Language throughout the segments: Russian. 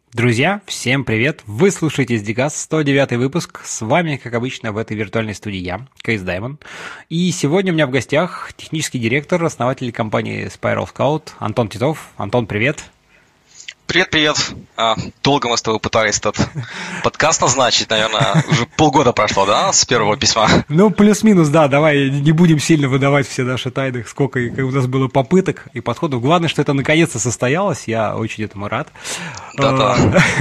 Друзья, всем привет! Вы слушаете SDCast, 109 выпуск. С вами, как обычно, в этой виртуальной студии я, Кейс Даймон. И сегодня у меня в гостях технический директор, основатель компании Spiral Scout Антон Титов. Антон, привет! Привет. Долго мы с тобой пытались этот подкаст назначить, наверное, уже полгода прошло, да, с первого письма? Ну, плюс-минус, да, давай не будем сильно выдавать все наши тайны, сколько у нас было попыток и подходов. Главное, что это наконец-то состоялось, я очень этому рад. Да.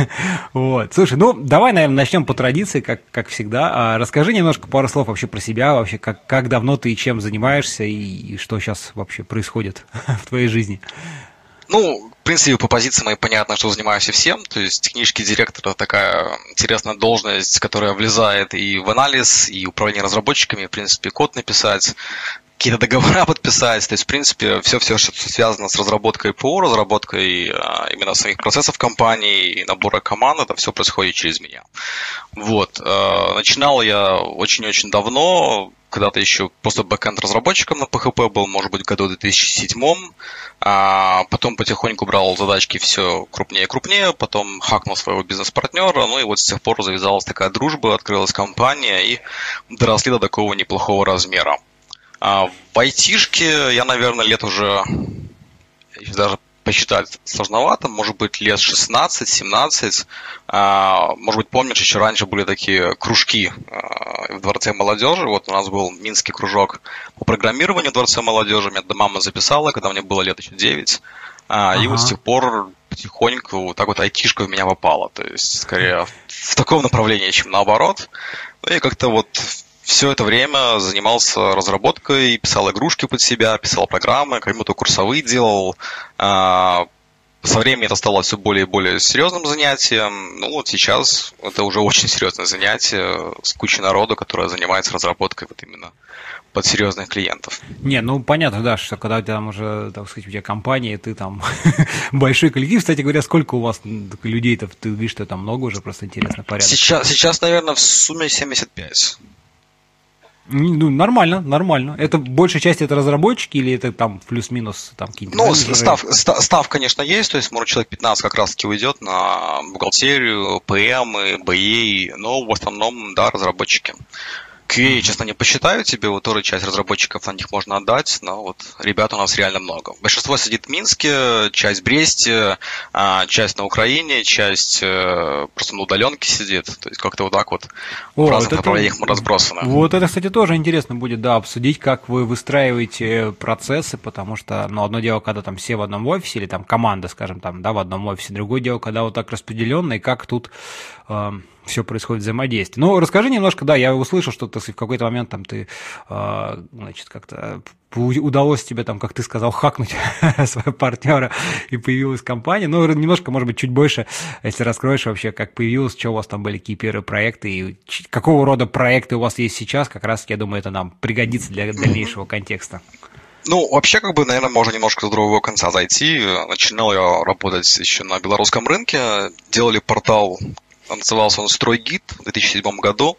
Вот. Слушай, давай, наверное, начнем по традиции, как всегда. Расскажи немножко пару слов вообще про себя, вообще, как давно ты и чем занимаешься, и что сейчас вообще происходит в твоей жизни. Ну, в принципе, по позиции моей понятно, что занимаюсь всем. То есть технический директор – это такая интересная должность, которая влезает и в анализ, и управление разработчиками, в принципе, код написать, какие-то договора подписать. То есть, в принципе, все, что связано с разработкой ПО, разработкой именно самих процессов компании и набора команд, это все происходит через меня. Вот. Начинал я очень-очень давно, когда-то еще просто бэкэнд-разработчиком на PHP был, может быть, в году 2007. Потом потихоньку брал задачки все крупнее и крупнее, потом хакнул своего бизнес-партнера, ну и вот с тех пор завязалась такая дружба, открылась компания и доросли до такого неплохого размера. В айтишке я, наверное, лет уже, даже посчитать сложновато, может быть, лет 16-17. Может быть, помнишь, еще раньше были такие кружки в Дворце молодежи. Вот у нас был минский кружок по программированию в Дворце молодежи. Меня мама записала, когда мне было лет еще 9. И вот с тех пор потихоньку так вот айтишка в меня попала. То есть, скорее, в таком направлении, чем наоборот. Ну и как-то вот все это время занимался разработкой, писал игрушки под себя, писал программы, как-то курсовые делал. Со временем это стало все более и более серьезным занятием. Ну вот сейчас это уже очень серьезное занятие с кучей народу, которое занимается разработкой вот именно под серьезных клиентов. Не, ну понятно, да, что когда у тебя там уже, так сказать, у тебя компания, ты там большой коллектив. Кстати говоря, сколько у вас людей-то? Ты говоришь, что там много уже, просто интересно, порядок. Сейчас, наверное, в сумме 75. Ну, нормально. Это большая часть это разработчики или это там плюс-минус там какие-то менеджеры? Став, конечно, есть, то есть, может, человек 15 как раз-таки уйдет на бухгалтерию, ПМ, БЕ, но в основном, да, разработчики. QA, честно, не посчитаю тебе, вот тоже часть разработчиков на них можно отдать, но вот ребят у нас реально много. Большинство сидит в Минске, часть в Бресте, часть на Украине, часть просто на удаленке сидит, то есть как-то вот так вот в разных направлениях мы разбросаны. Вот это, кстати, тоже интересно будет, да, обсудить, как вы выстраиваете процессы, потому что, ну, одно дело, когда там все в одном офисе, или там команда, скажем, там, да, в одном офисе, другое дело, когда вот так распределенно, и как тут все происходит взаимодействие. Ну, расскажи немножко, да, я услышал, что ты в какой-то момент там ты, значит, как-то удалось тебе там, как ты сказал, хакнуть своего партнера и появилась компания. Ну, немножко, может быть, чуть больше, если раскроешь вообще, как появилось, что у вас там были, какие первые проекты и какого рода проекты у вас есть сейчас, как раз, я думаю, это нам пригодится для дальнейшего контекста. Ну, вообще, наверное, можно немножко с другого конца зайти. Начинал я работать еще на белорусском рынке, делали портал. Назывался он «Стройгид» в 2007 году.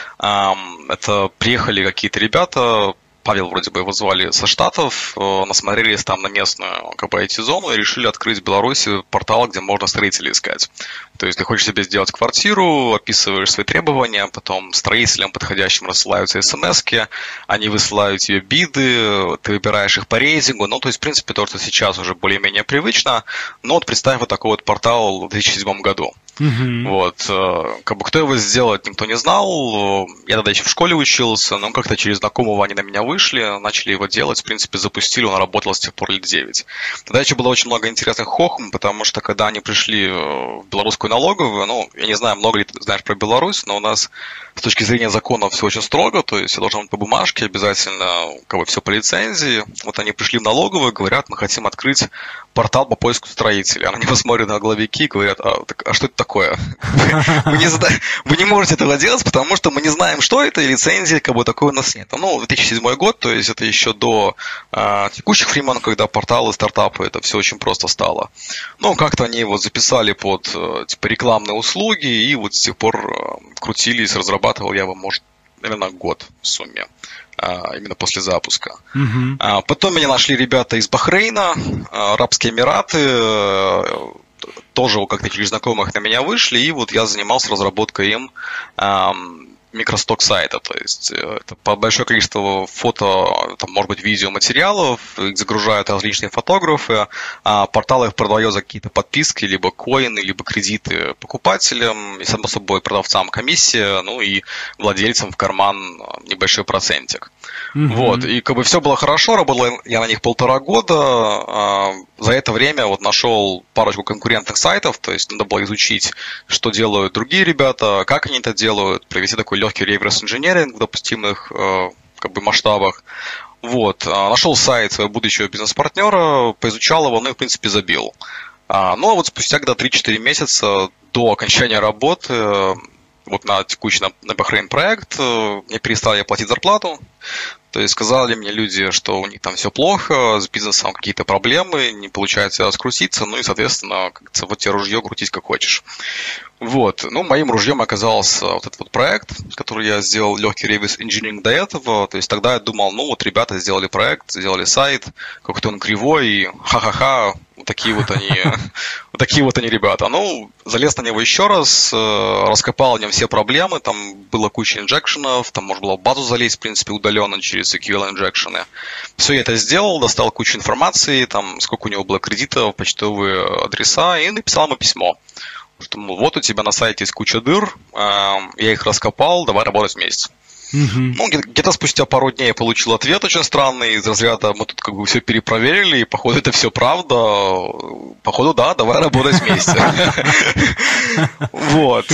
Это приехали какие-то ребята, Павел вроде бы его звали, со Штатов, насмотрелись там на местную IT-зону и решили открыть в Беларуси портал, где можно строителей искать. То есть ты хочешь себе сделать квартиру, описываешь свои требования, потом строителям подходящим рассылаются смс-ки, они высылают тебе биды, ты выбираешь их по рейтингу. Ну, то есть, в принципе, то, что сейчас уже более-менее привычно. Но вот представь вот такой вот портал в 2007 году. Вот, кто его сделать, никто не знал. Я тогда еще в школе учился, но как-то через знакомого они на меня вышли, начали его делать, в принципе, запустили, он работал с тех пор лет 9. Тогда еще было очень много интересных хохм, потому что когда они пришли в белорусскую налоговую, ну, я не знаю, много ли ты знаешь про Беларусь, но у нас с точки зрения законов все очень строго, то есть все должно быть по бумажке, обязательно все по лицензии. Вот они пришли в налоговую, говорят, мы хотим открыть портал по поиску строителей. Они посмотрят на главики и говорят, а что это такое? Вы не можете этого делать, потому что мы не знаем, что это, и лицензии такой у нас нет. Ну, 2007 год, то есть это еще до текущих времен, когда порталы, стартапы, это все очень просто стало. Ну, как-то они его записали под рекламные услуги, и вот с тех пор крутились, разрабатывал я его, может, наверное, год в сумме. Именно после запуска. Потом меня нашли ребята из Бахрейна, Арабские Эмираты, тоже как-то через знакомых на меня вышли, и вот я занимался разработкой им микросток сайта, то есть это большое количество фото, там, может быть, видеоматериалов, их загружают различные фотографы, а портал их продает за какие-то подписки, либо коины, либо кредиты покупателям, и, само собой, продавцам комиссия, ну и владельцам в карман небольшой процентик. Вот, и как бы все было хорошо, работал я на них 1,5 года, за это время вот нашел парочку конкурентных сайтов, то есть надо было изучить, что делают другие ребята, как они это делают, провести такой легкий реверс-инженеринг в допустимых как бы масштабах. Вот, нашел сайт своего будущего бизнес-партнера, поизучал его, ну и в принципе забил. Ну а вот спустя когда 3-4 месяца до окончания работы, вот на текущий, на Bahrain проект, мне перестали платить зарплату. То есть сказали мне люди, что у них там все плохо, с бизнесом какие-то проблемы, не получается раскрутиться, ну и, соответственно, как говорится, вот тебе ружье, крутись как хочешь. Вот, ну, моим ружьем оказался вот этот вот проект, который я сделал, легкий реверс инжиниринг до этого. То есть тогда я думал, ну вот ребята сделали проект, сделали сайт, какой-то он кривой, и ха-ха-ха, вот такие вот они ребята. Ну, залез на него еще раз, раскопал в нем все проблемы, там была куча инжекшенов, там можно было в базу залезть, в принципе, удаленно через SQL инжекшены. Все я это сделал, достал кучу информации, там, сколько у него было кредитов, почтовые адреса, и написал ему письмо. Что, мол, вот у тебя на сайте есть куча дыр, я их раскопал, давай работать вместе. Ну, где-то спустя пару дней я получил ответ очень странный из разряда, мы тут как бы все перепроверили, и походу это все правда, походу да, давай работать вместе. Вот.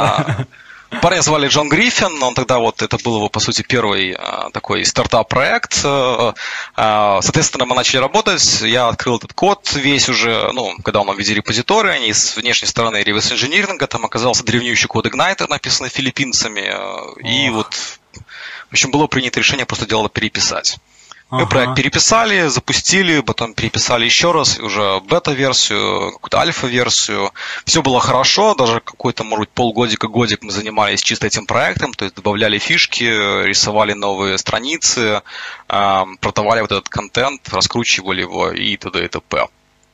Парня звали Джон Гриффин, он тогда вот, это был его, по сути, первый такой стартап-проект. Соответственно, мы начали работать, я открыл этот код весь уже, ну, когда он в виде репозитория, и с внешней стороны реверс-инжиниринга, там оказался древнющий код Igniter, написанный филиппинцами, и вот, в общем, было принято решение просто дело переписать. Мы проект переписали, запустили, потом переписали еще раз, уже бета-версию, какую-то альфа-версию. Все было хорошо, даже какой-то, может быть, полгодика-годик мы занимались чисто этим проектом, то есть добавляли фишки, рисовали новые страницы, продавали вот этот контент, раскручивали его и т.д. и т.п.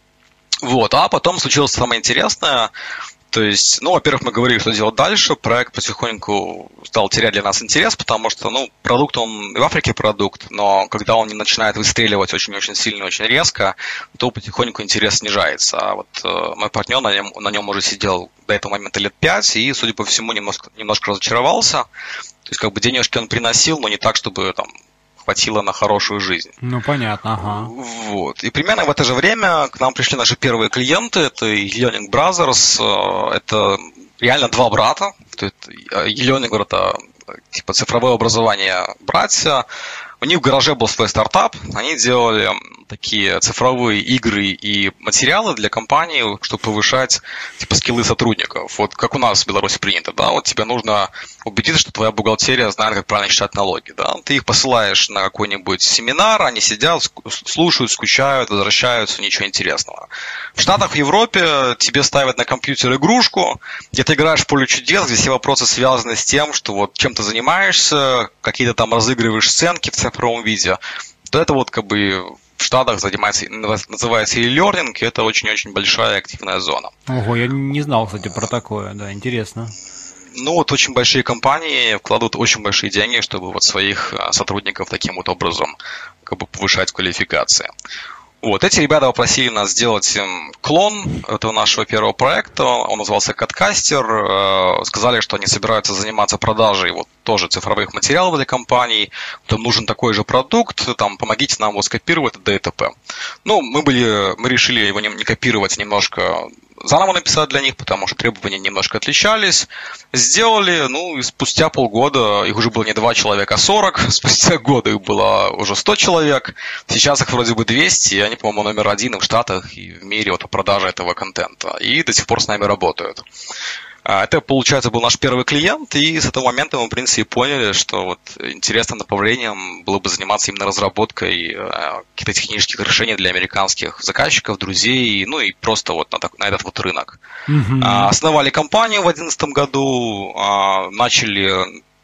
Вот, а потом случилось самое интересное. То есть, ну, во-первых, мы говорили, что делать дальше, проект потихоньку стал терять для нас интерес, потому что, ну, продукт, он в Африке продукт, но когда он не начинает выстреливать очень-очень сильно, очень резко, то потихоньку интерес снижается. А вот мой партнер на нем уже сидел до этого момента лет 5, и, судя по всему, немножко разочаровался. То есть, как бы денежки он приносил, но не так, чтобы там хватило на хорошую жизнь. Ну, понятно, ага. Вот. И примерно в это же время к нам пришли наши первые клиенты, это E-Learning Brothers, это реально два брата. E-Learning это типа цифровое образование братья. У них в гараже был свой стартап, они делали такие цифровые игры и материалы для компаний, чтобы повышать типа скиллы сотрудников. Вот как у нас в Беларуси принято, да, вот тебе нужно убедиться, что твоя бухгалтерия знает, как правильно считать налоги, да. Ты их посылаешь на какой-нибудь семинар, они сидят, слушают, скучают, возвращаются, ничего интересного. В Штатах, в Европе тебе ставят на компьютер игрушку, где ты играешь в поле чудес, где все вопросы связаны с тем, что вот чем ты занимаешься, какие-то там разыгрываешь сценки в цифровом виде. То это вот как бы в Штатах называется e-learning, и это очень-очень большая активная зона. Ого, я не знал, кстати, про такое, да, интересно. Ну, вот очень большие компании вкладывают очень большие деньги, чтобы вот своих сотрудников таким вот образом как бы повышать квалификации. Вот, эти ребята попросили нас сделать клон этого нашего первого проекта, он назывался Codcaster, сказали, что они собираются заниматься продажей вот тоже цифровых материалов для компаний, там нужен такой же продукт, там помогите нам его скопировать, т.д. и т.п. Ну, мы решили его не копировать, немножко заново написать для них, потому что требования немножко отличались. Сделали, ну, и спустя полгода их уже было не 2 человека, а 40. Спустя годы их было уже 100 человек. Сейчас их вроде бы 200, и они, по-моему, номер 1 и в Штатах, и в мире вот продажи этого контента. И до сих пор с нами работают. Это, получается, был наш первый клиент, и с этого момента мы, в принципе, поняли, что вот интересным направлением было бы заниматься именно разработкой каких-то технических решений для американских заказчиков, друзей, ну и просто вот на этот вот рынок. Основали компанию в 2011 году, начали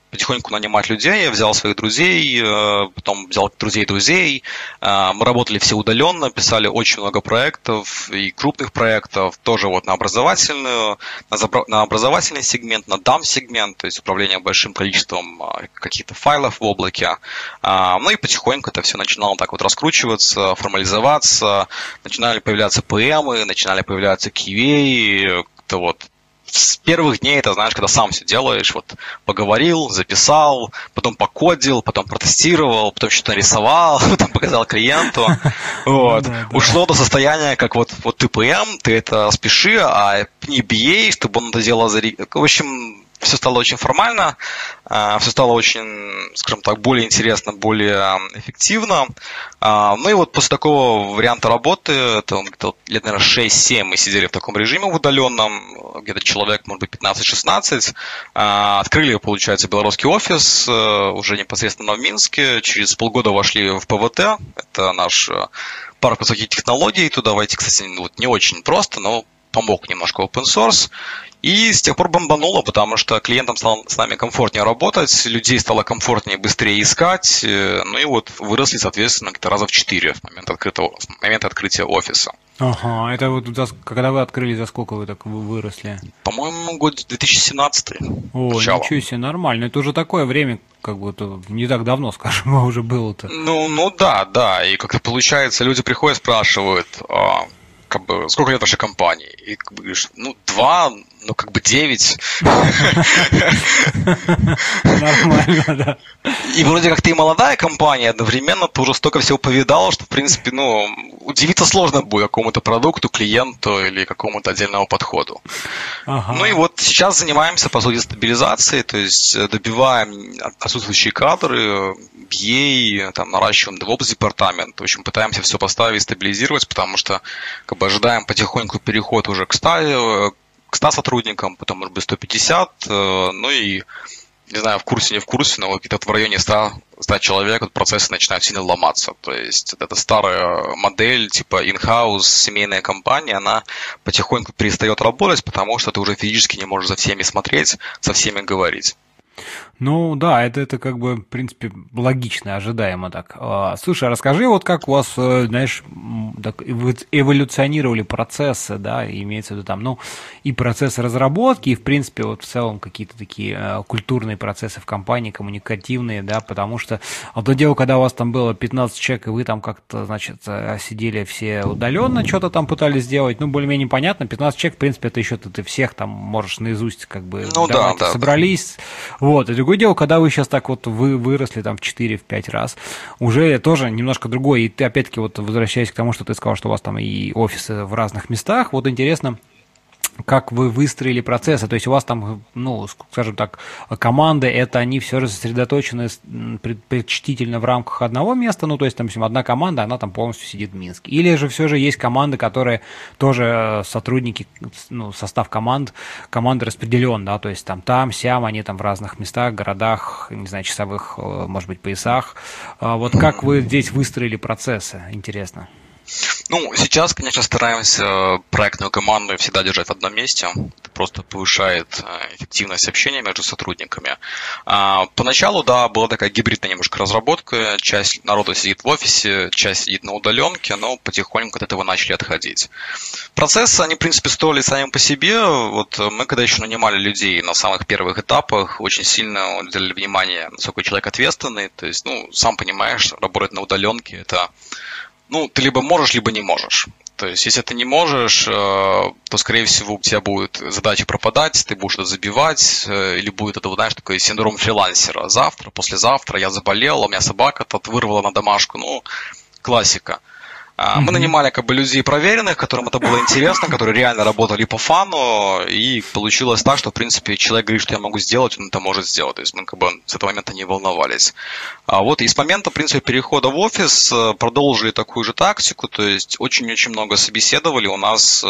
потихоньку нанимать людей. Я взял своих друзей, потом взял друзей друзей. Мы работали все удаленно, писали очень много проектов и крупных проектов, тоже вот на образовательный сегмент, на DAM-сегмент, то есть управление большим количеством каких-то файлов в облаке. Ну и потихоньку это все начинало так вот раскручиваться, формализоваться, начинали появляться PM, начинали появляться QA, как-то вот. С первых дней это, знаешь, когда сам все делаешь, вот поговорил, записал, потом покодил, потом протестировал, потом что-то нарисовал, потом показал клиенту. Вот. Ушло до состояния, как вот ты PM, ты это спеши, а не BA, чтобы он это дело в общем, все стало очень формально, все стало очень, скажем так, более интересно, более эффективно. Ну и вот после такого варианта работы, это где-то лет, наверное, 6-7 мы сидели в таком режиме в удаленном, где-то человек, может быть, 15-16. Открыли, получается, белорусский офис уже непосредственно в Минске. Через полгода вошли в ПВТ, это наш парк высоких технологий. Туда войти, кстати, вот не очень просто, но помог немножко open source. И с тех пор бомбануло, потому что клиентам стало с нами комфортнее работать, людей стало комфортнее быстрее искать, ну и вот выросли, соответственно, где-то раза в 4 в момент открытия офиса. Ага, это вот когда вы открыли, за сколько вы так выросли? По-моему, год 2017. О, начало. Ничего себе, нормально. Это уже такое время, как будто не так давно, скажем, уже было-то. Ну да, и как-то получается, люди приходят, спрашивают, как бы, сколько лет вашей компании? И как бы говоришь, 2, как бы 9. Нормально, да. И вроде как ты и молодая компания, одновременно ты уже столько всего повидал, что, в принципе, удивиться сложно будет какому-то продукту, клиенту или какому-то отдельному подходу. Ага. Ну и вот сейчас занимаемся, по сути, стабилизацией, то есть добиваем отсутствующие кадры, BA, там, наращиваем DevOps-департамент, в общем, пытаемся все поставить, стабилизировать, потому что как бы ожидаем потихоньку переход уже к 100 сотрудникам, потом, может быть, 150, ну и, не знаю, в курсе, не в курсе, но где-то в районе 100 человек вот процессы начинают сильно ломаться. То есть это старая модель, типа in-house, семейная компания, она потихоньку перестает работать, потому что ты уже физически не можешь за всеми смотреть, со всеми говорить. Ну да, это как бы, в принципе, логично, ожидаемо так. Слушай, а расскажи, вот как у вас, знаешь, так эволюционировали процессы, да, имеется в виду там, и процессы разработки, и, в принципе, вот в целом какие-то такие культурные процессы в компании, коммуникативные, да, потому что одно дело, когда у вас там было 15 человек, и вы там как-то, значит, сидели все удаленно, что-то там пытались сделать, более-менее понятно, 15 человек, в принципе, это еще ты всех там можешь наизусть, как бы, да. собрались, вот, и другое дело, когда вы сейчас так вот вы выросли там в 4-5 раз, уже тоже немножко другое. И ты опять-таки вот возвращаясь к тому, что ты сказал, что у вас там и офисы в разных местах, вот интересно, как вы выстроили процессы, то есть у вас там, скажем так, команды, это они все же сосредоточены предпочтительно в рамках одного места, то есть, там, одна команда, она там полностью сидит в Минске. Или же все же есть команды, которые тоже сотрудники, состав команды распределен, да, то есть там, сям, они там в разных местах, городах, не знаю, часовых, может быть, поясах. Вот как вы здесь выстроили процессы, интересно? Сейчас, конечно, стараемся проектную команду всегда держать в одном месте. Это просто повышает эффективность общения между сотрудниками. Поначалу, да, была такая гибридная немножко разработка. Часть народа сидит в офисе, часть сидит на удаленке, но потихоньку от этого начали отходить. Процессы, они, в принципе, строились сами по себе. Вот мы, когда еще нанимали людей на самых первых этапах, очень сильно уделяли внимание, насколько человек ответственный. То есть, сам понимаешь, работать на удаленке – это... ты либо можешь, либо не можешь. То есть, если ты не можешь, то, скорее всего, у тебя будет задача пропадать, ты будешь это забивать, или будет это, знаешь, такой синдром фрилансера. Завтра, послезавтра я заболел, у меня собака тут вырвала на домашку. Классика. Мы нанимали как бы людей проверенных, которым это было интересно, которые реально работали по фану, и получилось так, что, в принципе, человек говорит, что я могу сделать, он это может сделать. То есть мы как бы с этого момента не волновались. И с момента, в принципе, перехода в офис продолжили такую же тактику, то есть очень-очень много собеседовали. У нас,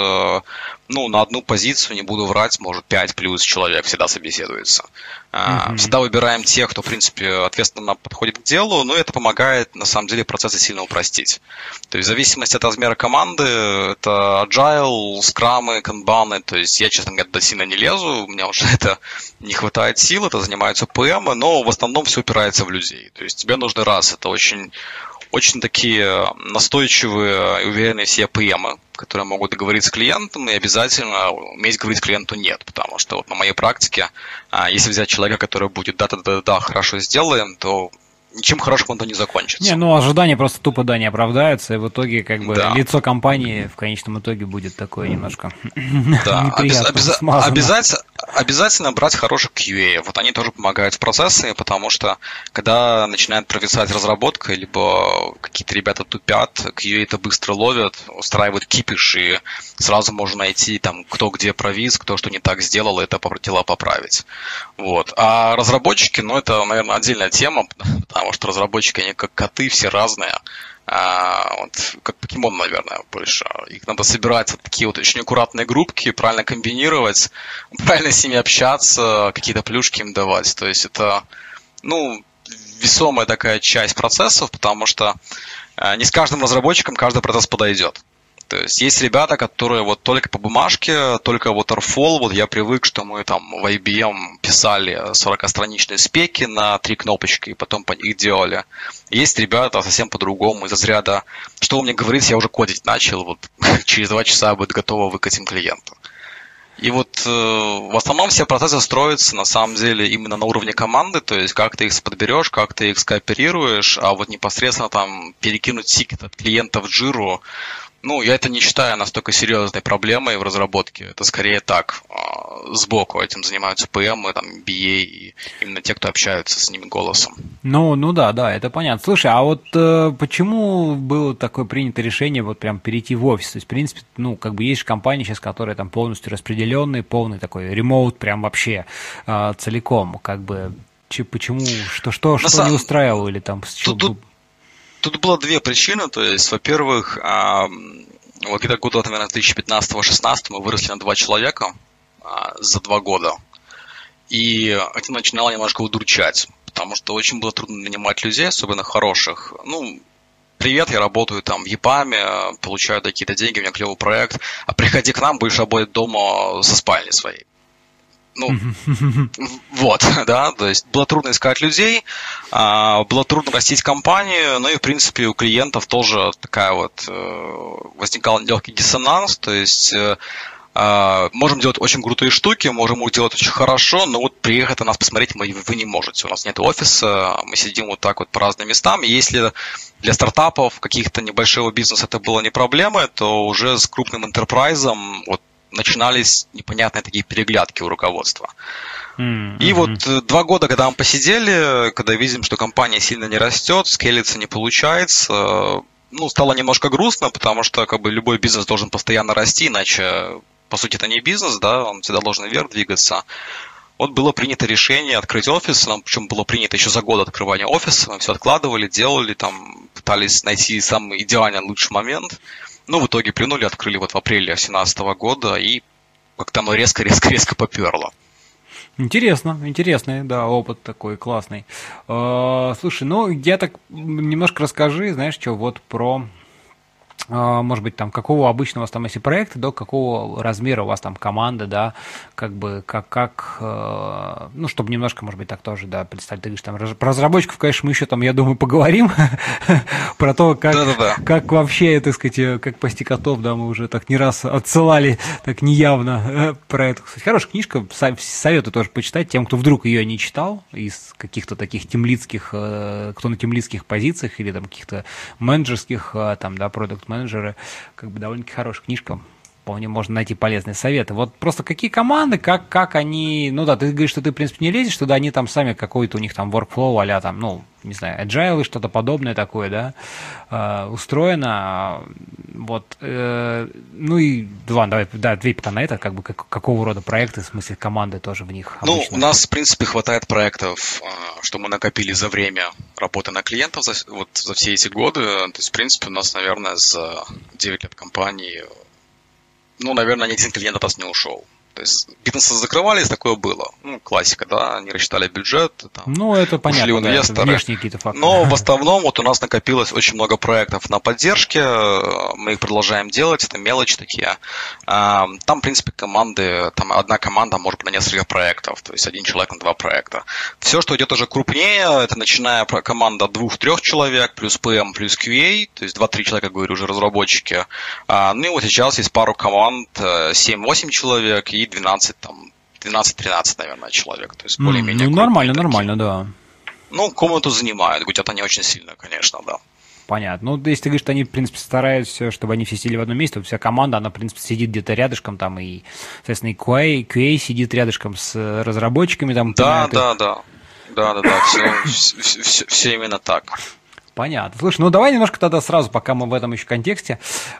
на одну позицию, не буду врать, может 5 плюс человек всегда собеседуется. Всегда выбираем тех, кто, в принципе, ответственно подходит к делу, но это помогает, на самом деле, процессы сильно упростить. То есть в зависимости от размера команды, это agile, скрамы, канбаны, то есть я, честно говоря, до сильно не лезу, у меня уже это не хватает сил, это занимаются ПМы, но в основном все упирается в людей. То есть тебе нужно это очень, очень такие настойчивые и уверенные все ПМы, которые могут договориться с клиентом и обязательно уметь говорить клиенту нет, потому что вот на моей практике, если взять человека, который будет да, хорошо сделаем, то ничем хорошим оно не закончится. Не, ну ожидания просто тупо не оправдаются, и в итоге как бы лицо компании в конечном итоге будет такое немножко неприятно. Обязательно брать хороших QA. Вот они тоже помогают в процессе, потому что когда начинает провисать разработка, либо какие-то ребята тупят, QA это быстро ловят, устраивают кипиш, и сразу можно найти там, кто где провис, кто что не так сделал, и это дела поправить. Вот. А разработчики, это, наверное, отдельная тема, потому что разработчики, они как коты, все разные. Как покемон, наверное, больше. Их надо собирать в такие вот очень аккуратные группки, правильно комбинировать, правильно с ними общаться, какие-то плюшки им давать. То есть это, весомая такая часть процессов, потому что не с каждым разработчиком каждый процесс подойдет. То есть ребята, которые вот только по бумажке, только waterfall, вот я привык, что мы там в IBM писали 40-страничные спеки на 3 кнопочки и потом по них делали. Есть ребята совсем по-другому, из разряда, что вы мне говорите, я уже кодить начал, вот через 2 часа будет готово выкатим клиенту. И вот в основном все процессы строятся на самом деле именно на уровне команды, то есть как ты их подберешь, как ты их скооперируешь, а вот непосредственно там перекинуть тикет от клиента в Jira, я это не считаю настолько серьезной проблемой в разработке. Это скорее так, сбоку этим занимаются PM, там, BA и именно те, кто общаются с ними голосом. Да, это понятно. Слушай, а вот почему было такое принято решение вот прям перейти в офис? То есть, в принципе, есть же компании сейчас, которые там полностью распределенные, полный такой ремоут прям вообще целиком. Почему, что не устраивало или там с чего? Тут было 2 причины, то есть, во-первых, вот где-то года, наверное, 2015-16 мы выросли на 2 человека за 2 года, и это начинало немножко удручать, потому что очень было трудно нанимать людей, особенно хороших. Привет, я работаю там в ЕПАМе, получаю какие-то деньги, у меня клевый проект, а приходи к нам, будешь работать дома со спальни своей. Вот, да, то есть было трудно искать людей, было трудно растить компанию, и, в принципе, у клиентов тоже такая вот возникал легкий диссонанс, то есть можем делать очень крутые штуки, можем их делать очень хорошо, но вот приехать на нас посмотреть вы не можете, у нас нет офиса, мы сидим вот так вот по разным местам, и если для стартапов, каких-то небольшого бизнеса это было не проблема, то уже с крупным энтерпрайзом вот начинались непонятные такие переглядки у руководства. И вот 2 года, когда мы посидели, когда видим, что компания сильно не растет, скейлиться не получается, стало немножко грустно, потому что любой бизнес должен постоянно расти, иначе, по сути, это не бизнес, да, он всегда должен вверх двигаться. Вот было принято решение открыть офис, причем было принято еще за год открывания офиса, мы все откладывали, делали, там, пытались найти самый идеальный, лучший момент. В итоге плюнули, открыли вот в апреле 2017 года, и как-то оно резко поперло. Интересный, да, опыт такой классный. Слушай, я так немножко расскажи, знаешь, что вот про, может быть, там, какого обычно у вас там, если проект, до какого размера у вас там команда, да, чтобы немножко, может быть, так тоже, да, представить, ты говоришь, там, про разработчиков, конечно, мы еще там, я думаю, поговорим, про то, как вообще, так сказать, как пасти котов, да, мы уже так не раз отсылали, так неявно про это. Кстати, хорошая книжка, советую тоже почитать тем, кто вдруг ее не читал, из каких-то таких тимлидских, кто на тимлидских позициях или там каких-то менеджерских, там, да, продакт-менеджеры, довольно-таки хорошая книжка. Вполне можно найти полезные советы. Вот просто какие команды, как они... ты говоришь, что ты, в принципе, не лезешь туда, они там сами какой-то у них там workflow а-ля там, не знаю, agile, что-то подобное такое, да, устроено. Вот. И, ладно, давай, ответь пока на это, какого рода проекты, в смысле команды тоже в них обычно? У нас, в принципе, хватает проектов, что мы накопили за время работы на клиентов за все эти годы. То есть, в принципе, у нас, наверное, за 9 лет компании наверное, ни один клиент от нас не ушел. То То есть бизнесы закрывались, такое было. Ну, классика, да, они рассчитали бюджет. Там, ну, это понятно, да, это внешние какие-то факторы. Но в основном вот у нас накопилось очень много проектов на поддержке, мы их продолжаем делать, это мелочи такие. Там, в принципе, команды, там одна команда может быть на несколько проектов, то есть один человек на 2 проекта. Все, что идет уже крупнее, это начиная команда 2-3 человек, плюс PM, плюс QA, то есть 2-3 человека, говорю, уже разработчики. Ну и вот сейчас есть пару команд, 7-8 человек и 12, там, 12-13, наверное, человек. То есть более-менее. Ну, нормально, да. Ну, комнату занимают, где-то не очень сильно, конечно, да. Понятно. Ну, если ты говоришь, что они, в принципе, стараются, чтобы они все сидели в одном месте, то вся команда, она, в принципе, сидит где-то рядышком, там, и, соответственно, и QA сидит рядышком с разработчиками, там. Да, все именно так. Понятно. Слушай, ну давай немножко тогда сразу, пока мы в этом еще контексте,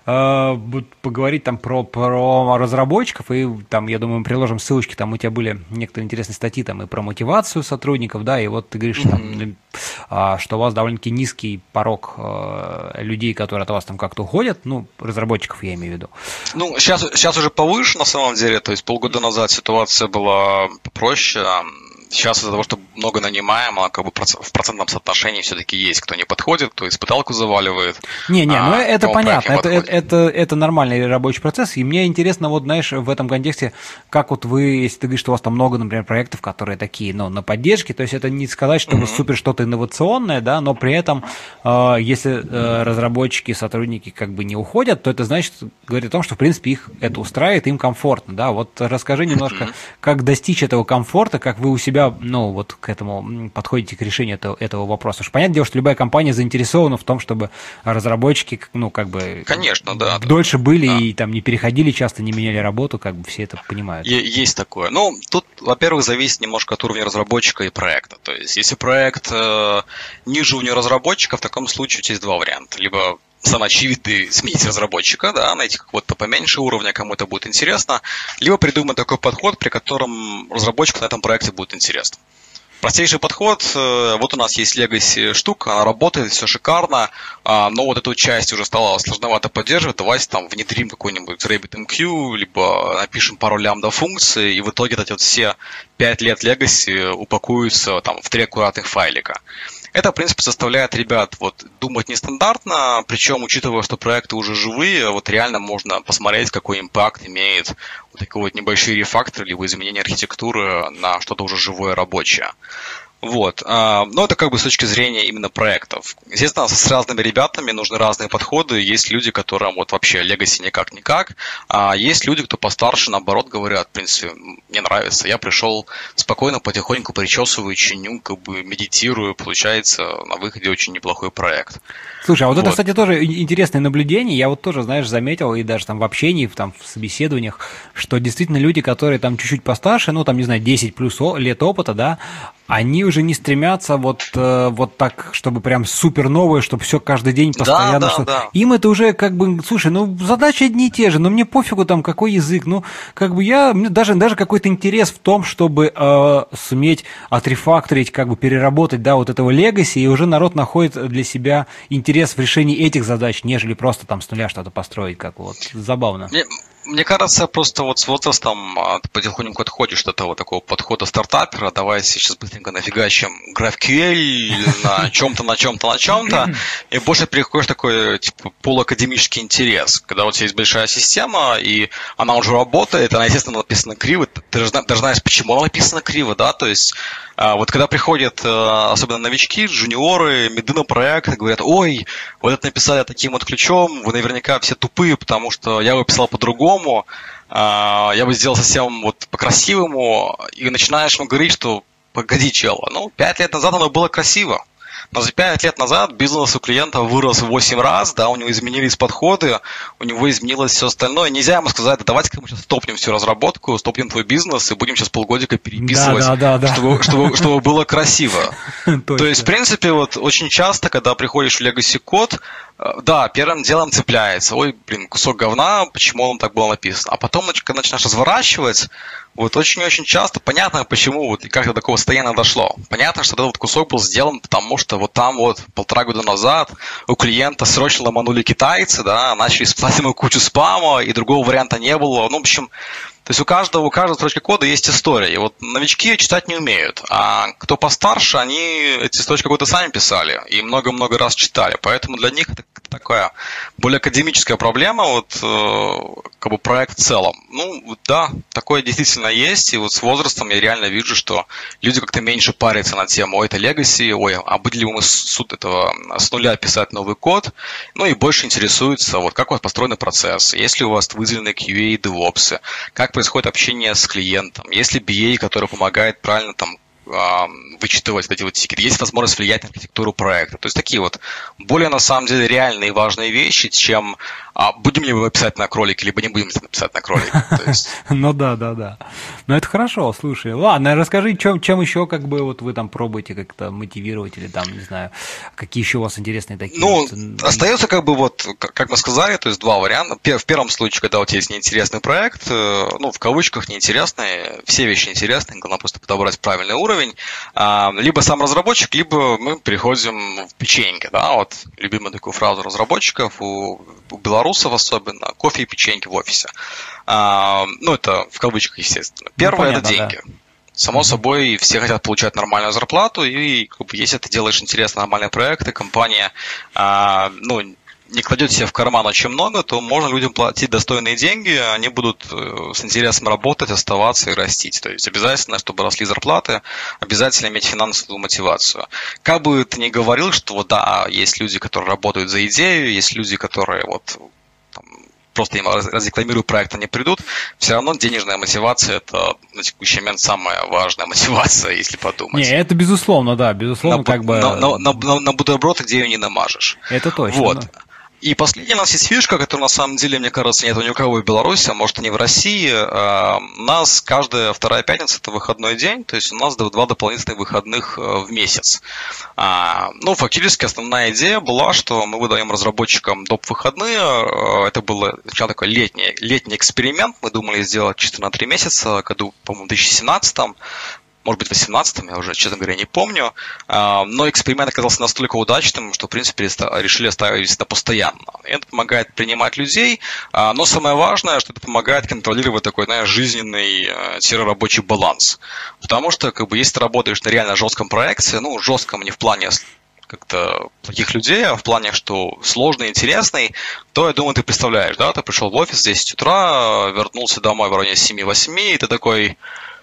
поговорить там про разработчиков, и там, я думаю, мы приложим ссылочки, там у тебя были некоторые интересные статьи там и про мотивацию сотрудников, да, и вот ты говоришь, там, что у вас довольно-таки низкий порог людей, которые от вас там как-то уходят, ну, разработчиков я имею в виду. Ну, сейчас уже повыше, на самом деле, то есть полгода назад ситуация была попроще. Сейчас из-за того, что много нанимаем, а как бы в процентном соотношении все-таки есть, кто не подходит, кто испыталку заваливает. Ну это понятно, это нормальный рабочий процесс, и мне интересно, вот знаешь, в этом контексте, как вот вы, если ты говоришь, что у вас там много, например, проектов, которые такие, ну, на поддержке, то есть это не сказать, что супер что-то инновационное, да, но при этом, если разработчики, сотрудники как бы не уходят, то это значит, говорит о том, что, в принципе, их это устраивает, им комфортно, да, вот расскажи немножко, как достичь этого комфорта, как вы у себя, ну, вот к этому подходите к решению этого вопроса. Потому что понятное дело, что любая компания заинтересована в том, чтобы разработчики, ну, как бы, конечно, да, дольше были и там не переходили часто, не меняли работу, как бы все это понимают. Есть такое. Ну, тут, во-первых, зависит немножко от уровня разработчика и проекта. То есть, если проект ниже уровня разработчика, в таком случае у тебя есть 2 варианта. Либо самый очевидный — сменить разработчика, да, найти какого-то поменьше уровня, кому это будет интересно, либо придумать такой подход, при котором разработчику на этом проекте будет интересно. Простейший подход, вот у нас есть legacy штука, она работает, все шикарно, но вот эту часть уже стало сложновато поддерживать, давайте там внедрим какой-нибудь RabbitMQ, либо напишем пару лямбда функций, и в итоге эти вот все 5 лет legacy упакуются там в 3 аккуратных файлика. Это, в принципе, заставляет ребят вот думать нестандартно, причем, учитывая, что проекты уже живые, вот реально можно посмотреть, какой импакт имеет вот такой вот небольшие рефакторы либо изменение архитектуры на что-то уже живое рабочее. Вот. Но это как бы с точки зрения именно проектов. Естественно, с разными ребятами нужны разные подходы. Есть люди, которым вот вообще legacy никак-никак, а есть люди, кто постарше, наоборот, говорят, в принципе, мне нравится. Я пришел спокойно, потихоньку причесываю, чиню, как бы медитирую. Получается, на выходе очень неплохой проект. Слушай, а вот это, кстати, тоже интересное наблюдение. Я вот тоже, знаешь, заметил, и даже там в общении, там в собеседованиях, что действительно люди, которые там чуть-чуть постарше, ну, там, не знаю, 10 плюс лет опыта, да, они уже не стремятся вот так, чтобы прям супер новое, чтобы все каждый день постоянно. Да. Им это уже как бы, слушай, ну задачи одни и те же, но мне пофигу там какой язык, ну как бы мне даже какой-то интерес в том, чтобы суметь отрефакторить, как бы переработать, да, вот этого легаси, и уже народ находит для себя интерес в решении этих задач, нежели просто там с нуля что-то построить, как вот забавно. Мне кажется, просто вот с возрастом ты потихоньку отходишь от того такого подхода стартапера. Давай сейчас быстренько нафигачим GraphQL на чем-то, и больше переходишь такой типа полуакадемический интерес. Когда у тебя есть большая система, и она уже работает, она, естественно, написана криво. Ты даже знаешь, почему она написана криво, да, то есть вот когда приходят особенно новички, джуниоры, миды на проект, говорят, ой, вот это написали таким вот ключом, вы наверняка все тупые, потому что я его писал по-другому, я бы сделал совсем вот по-красивому, и начинаешь ему говорить, что погоди, чел, 5 лет назад оно было красиво. Но за 5 лет назад бизнес у клиента вырос в 8 раз, да, у него изменились подходы, у него изменилось все остальное. Нельзя ему сказать, да давайте-ка мы сейчас стопнем всю разработку, стопнем твой бизнес и будем сейчас полгодика переписывать, чтобы было красиво. То есть, в принципе, вот очень часто, когда приходишь в Legacy код, да, первым делом цепляется. Ой, кусок говна, почему он так был написан. А потом, когда начинаешь разворачивать, вот очень-очень часто понятно, почему вот и как до такого состояния дошло. Понятно, что этот вот кусок был сделан, потому что вот там вот 1,5 года назад у клиента срочно ломанули китайцы, да, начали спасать ему кучу спама, и другого варианта не было. Ну, в общем, То есть у каждой строчки кода есть история. И вот новички читать не умеют, а кто постарше, они эти строчки кода сами писали и много-много раз читали. Поэтому для них это такая более академическая проблема, вот как бы проект в целом. Ну, да, такое действительно есть, и вот с возрастом я реально вижу, что люди как-то меньше парятся на тему, ой, это legacy, ой, а будем ли мы с нуля писать новый код, ну и больше интересуются, вот как у вас построены процессы, есть ли у вас выделены QA и DevOps, как происходит общение с клиентом, есть ли BA, который помогает правильно там вычитывать вот эти вот тикеты, есть возможность влиять на архитектуру проекта. То есть такие вот более, на самом деле, реальные и важные вещи, чем будем ли мы писать на кролике, либо не будем писать на кролике. Ну да. Ну это хорошо, слушай. Ладно, расскажи, чем еще как бы вот вы там пробуете как-то мотивировать или там, не знаю, какие еще у вас интересные такие. Ну, остается как бы вот, как мы сказали, то есть два варианта. В первом случае, когда у тебя есть неинтересный проект, ну, в кавычках неинтересный, все вещи интересные, главное просто подобрать правильный уровень, либо сам разработчик, либо мы переходим в печеньки, да, вот любимую такую фразу разработчиков, у белорусов особенно, кофе и печеньки в офисе. Ну, это в кавычках, естественно. Первое, это деньги. Да. Само собой, все хотят получать нормальную зарплату, и как бы, если ты делаешь интересные, нормальные проекты, компания, ну, не кладет себе в карман очень много, то можно людям платить достойные деньги, они будут с интересом работать, оставаться и растить. То есть обязательно, чтобы росли зарплаты, обязательно иметь финансовую мотивацию. Как бы ты ни говорил, что вот да, есть люди, которые работают за идею, есть люди, которые вот там, просто им разрекламируют проект, они придут, все равно денежная мотивация – это на текущий момент самая важная мотивация, если подумать. Не, это безусловно, да, безусловно, как бы… На бутерброд идею не намажешь. Это точно. Вот. И последняя у нас есть фишка, которая на самом деле, мне кажется, нет ни у кого в Беларуси, а может и не в России. У нас каждая вторая пятница – это выходной день, то есть у нас 2 дополнительных выходных в месяц. Ну, фактически основная идея была, что мы выдаем разработчикам доп. Выходные. Это был сначала такой летний эксперимент, мы думали сделать чисто на 3 месяца, году, по-моему, в 2017. Может быть, в 2018-м, я уже, честно говоря, не помню. Но эксперимент оказался настолько удачным, что, в принципе, решили оставить это постоянно. И это помогает принимать людей, но самое важное, что это помогает контролировать такой, знаешь, жизненный-рабочий баланс. Потому что, как бы, если ты работаешь на реально жестком проекте, ну, жестком не в плане как-то таких людей, а в плане, что сложный, интересный, то, я думаю, ты представляешь, да, ты пришел в офис в 10 утра, вернулся домой в районе 7-8, и ты такой,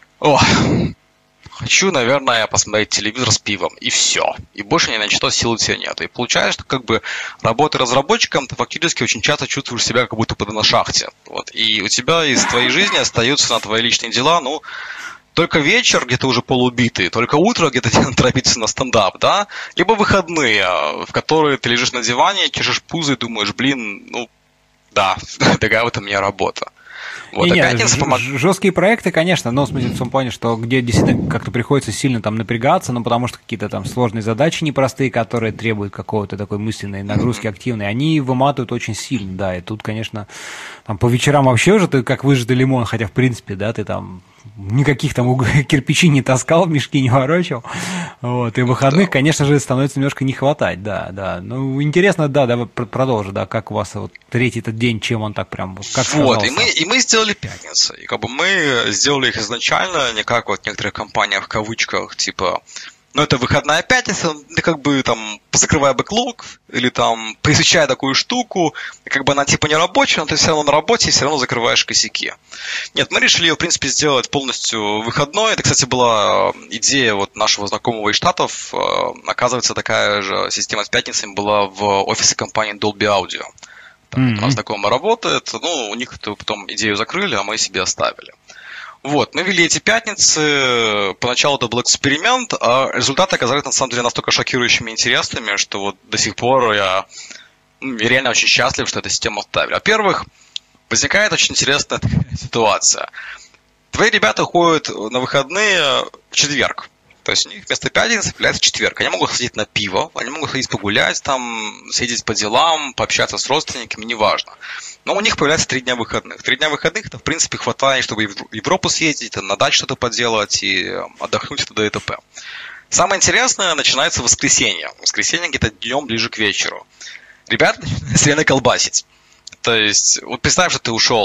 хочу, наверное, посмотреть телевизор с пивом, и все. И больше ни на что сил у тебя нет. И получается, что как бы работая разработчиком, ты фактически очень часто чувствуешь себя как будто бы на шахте. Вот. И у тебя из твоей жизни остаются на твои личные дела, ну, только вечер, где ты уже полуубитый, только утро, где ты тебе торопиться на стендап, да? Либо выходные, в которые ты лежишь на диване, чешешь пузо и думаешь, блин, ну, да, такая вот у меня работа. Вот, жесткие проекты, конечно, но в смысле в том плане, что где действительно как-то приходится сильно там напрягаться, ну потому что какие-то там сложные задачи непростые, которые требуют какого-то такой мысленной нагрузки активной, они выматывают очень сильно, да, и тут, конечно, там по вечерам вообще уже ты как выжатый лимон, хотя в принципе, да, ты там никаких там кирпичей не таскал, мешки не ворочал, вот, и выходных, конечно же, становится немножко не хватать, да, ну, интересно, да, давай продолжи, да, как у вас вот третий этот день, чем он так прям, как сказался? Вот, и мы сделали пятницы, и как бы мы сделали их изначально, не как вот в некоторых компаниях в кавычках, типа, ну, это выходная пятница, ты как бы там закрывай бэклог, или там поизучай такую штуку, и как бы она типа не рабочая, но ты все равно на работе и все равно закрываешь косяки. Нет, мы решили ее, в принципе, сделать полностью выходной. Это, кстати, была идея вот нашего знакомого из Штатов. Оказывается, такая же система с пятницами была в офисе компании Dolby Audio. Там у нас знакомая работает, ну, у них потом идею закрыли, а мы себе оставили. Вот, мы вели эти пятницы, поначалу это был эксперимент, а результаты оказались на самом деле настолько шокирующими и интересными, что вот до сих пор я реально очень счастлив, что эту систему оставили. Во-первых, возникает очень интересная ситуация. Твои ребята ходят на выходные в четверг. То есть у них вместо пятницы появляется четверг. Они могут ходить на пиво, они могут ходить погулять, там, съездить по делам, пообщаться с родственниками, неважно. Но у них появляется 3 дня выходных. 3 дня выходных это, в принципе, хватает, чтобы в Европу съездить, на дачу что-то поделать и отдохнуть и т.д. и т.п. Самое интересное начинается в воскресенье. В воскресенье где-то днем ближе к вечеру. Ребята начинают колбасить. То есть, вот представь, что ты ушел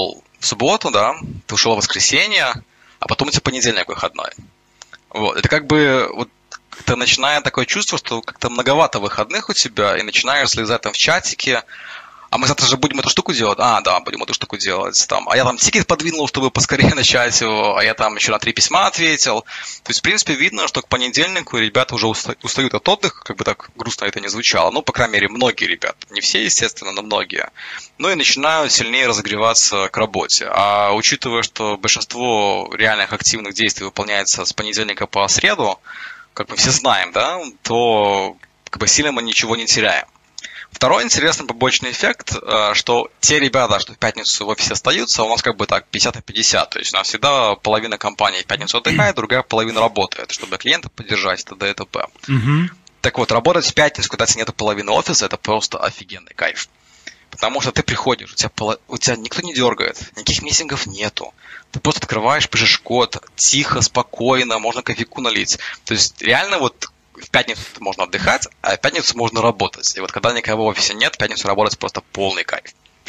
в субботу, да, ты ушел в воскресенье, а потом у тебя понедельник выходной. Вот. Это как бы вот ты начинаешь такое чувство, что как-то многовато выходных у тебя, и начинаешь слезать там в чатике. А мы завтра же будем эту штуку делать? А, да, будем эту штуку делать. Там, а я там тикет подвинул, чтобы поскорее начать его, а я там еще на 3 письма ответил. То есть, в принципе, видно, что к понедельнику ребята уже устают от отдыха, как бы так грустно это не звучало. Ну, по крайней мере, многие ребята. Не все, естественно, но многие. Ну и начинают сильнее разогреваться к работе. А учитывая, что большинство реальных активных действий выполняется с понедельника по среду, как мы все знаем, да, то как бы сильно мы ничего не теряем. Второй интересный побочный эффект, что те ребята, что в пятницу в офисе остаются, у нас как бы так 50 на 50. То есть у нас всегда половина компании в пятницу отдыхает, другая половина работает, чтобы клиента поддержать, т.д. и т.п. Так вот, работать в пятницу, когда тебе нет половины офиса, это просто офигенный кайф. Потому что ты приходишь, у тебя никто не дергает, никаких митингов нету. Ты просто открываешь, пишешь код, тихо, спокойно, можно кофейку налить. То есть реально вот в пятницу можно отдыхать, а в пятницу можно работать. И вот когда никого в офисе нет, в пятницу работать просто полный кайф.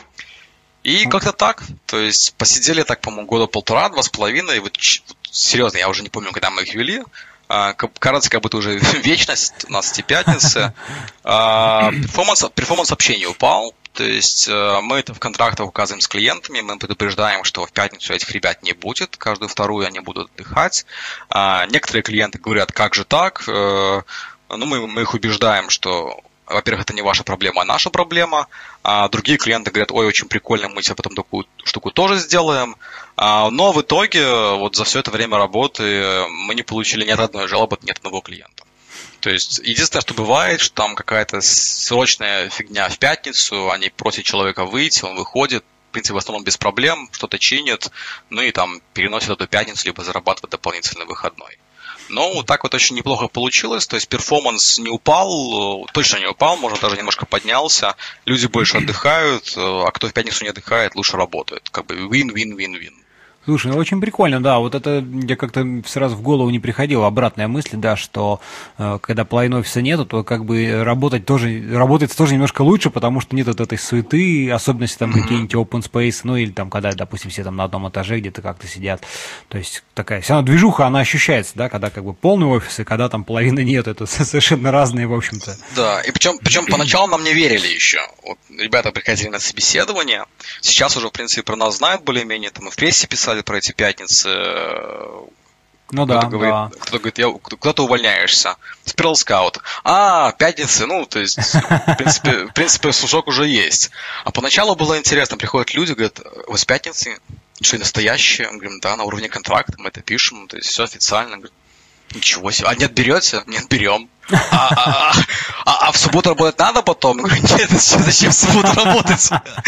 И как-то так. То есть посидели так, по-моему, года 1,5, 2,5. И вот серьезно, я уже не помню, когда мы их вели. Кажется, как будто уже вечность у нас эти пятницы. Перформанс общения упал. То есть мы это в контрактах указываем с клиентами, мы предупреждаем, что в пятницу этих ребят не будет, каждую вторую они будут отдыхать. Некоторые клиенты говорят, как же так? Ну, мы их убеждаем, что, во-первых, это не ваша проблема, а наша проблема. А другие клиенты говорят, ой, очень прикольно, мы тебе потом такую штуку тоже сделаем. Но в итоге вот за все это время работы мы не получили ни от одной жалобы, ни от одного клиента. То есть, единственное, что бывает, что там какая-то срочная фигня в пятницу, они просят человека выйти, он выходит, в принципе, в основном без проблем, что-то чинит, ну и там переносит эту пятницу, либо зарабатывает дополнительный выходной. Но так вот очень неплохо получилось, то есть перформанс не упал, точно не упал, может даже немножко поднялся, люди больше отдыхают, а кто в пятницу не отдыхает, лучше работает. Как бы win-win-win-win. Слушай, очень прикольно, да, вот это я как-то сразу в голову не приходила, обратная мысль, да, что когда половины офиса нету, то как бы работается тоже немножко лучше, потому что нет вот этой суеты, особенно если там какие-нибудь open space, ну или там, когда, допустим, все там на одном этаже где-то как-то сидят, то есть такая, вся равно движуха, она ощущается, да, когда как бы полный офис и когда там половины нет, это совершенно разные, в общем-то. Да, и причем поначалу нам не верили еще, вот ребята приходили на собеседование, сейчас уже, в принципе, про нас знают более-менее, там и в прессе писали про эти пятницы. Ну кто-то да, говорит, да. Кто-то говорит, куда ты увольняешься? Спирал скаут. Пятницы, ну, то есть, в принципе, слушок уже есть. А поначалу было интересно, приходят люди, говорят, вы с пятницы? Что, настоящие? Мы говорим, да, на уровне контракта, мы это пишем, то есть все официально. Говорят, ничего себе. А нет, берете? Нет, берем. А в субботу работать надо потом? Я говорю, нет, зачем в субботу работать?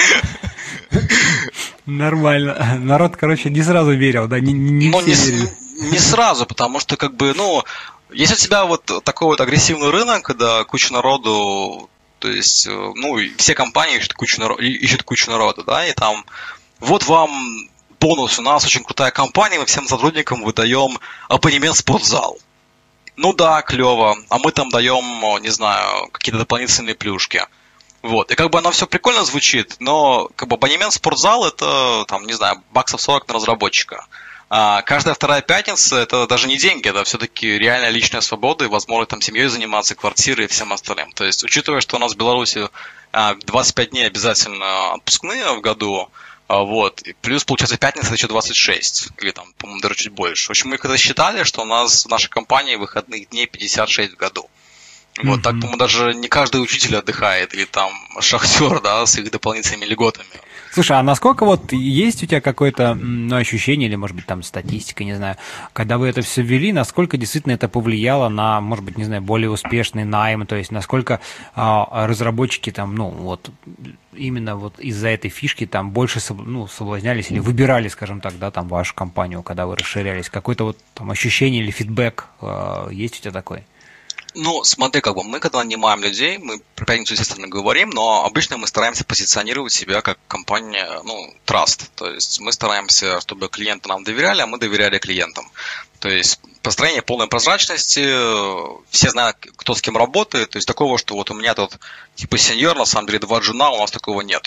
Нормально. Народ, короче, не сразу верил, да? Не сразу, потому что, как бы, ну, если у тебя вот такой вот агрессивный рынок, когда куча народу, то есть, ну, все компании ищут кучу народу, да, и там, вот вам бонус, у нас очень крутая компания, мы всем сотрудникам выдаем абонемент в спортзал. Ну да, клево, а мы там даем, не знаю, какие-то дополнительные плюшки. Вот, и как бы оно все прикольно звучит, но как бы абонемент в спортзал это, там, не знаю, баксов 40 на разработчика. А каждая вторая пятница это даже не деньги, это все-таки реальная личная свобода и возможность там семьей заниматься, квартирой и всем остальным. То есть, учитывая, что у нас в Беларуси 25 дней обязательно отпускные в году, вот, и плюс, получается, пятница это еще 26, или там, по-моему, даже чуть больше. В общем, мы когда считали, что у нас в нашей компании выходных дней 56 в году. Вот, так, по-моему, даже не каждый учитель отдыхает, или там шахтер, да, с их дополнительными льготами. Слушай, а насколько вот есть у тебя какое-то ощущение, или, может быть, там статистика, не знаю, когда вы это все ввели, насколько действительно это повлияло на, может быть, не знаю, более успешный найм, то есть насколько разработчики там, ну, вот, именно вот из-за этой фишки там больше соблазнялись или выбирали, скажем так, да, там вашу компанию, когда вы расширялись, какое-то вот там ощущение или фидбэк есть у тебя такой? Ну, смотри, как бы мы, когда нанимаем людей, мы про пятницу, естественно, говорим, но обычно мы стараемся позиционировать себя как компания, ну, trust. То есть мы стараемся, чтобы клиенты нам доверяли, а мы доверяли клиентам. То есть построение полной прозрачности, все знают, кто с кем работает. То есть такого, что вот у меня тут типа сеньор, на самом деле 2 джуна, у нас такого нет.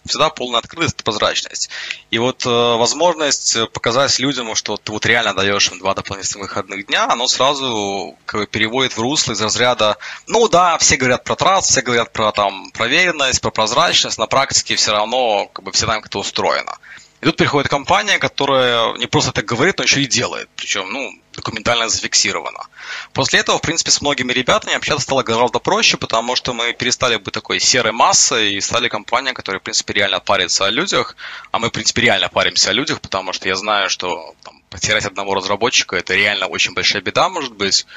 всегда полная открытость и прозрачность. И вот возможность показать людям, что ты вот реально даешь им 2 дополнительных выходных дня, оно сразу как бы переводит в русло из разряда, ну да, все говорят про траст, все говорят про там проверенность, про прозрачность, на практике все равно как бы всегда как-то устроено. И тут приходит компания, которая не просто так говорит, но еще и делает. Причем, документально зафиксировано. После этого, в принципе, с многими ребятами общаться стало гораздо проще, потому что мы перестали быть такой серой массой и стали компанией, которая, в принципе, реально парится о людях. А мы, в принципе, реально паримся о людях, потому что я знаю, что там, потерять одного разработчика – это реально очень большая беда, может быть.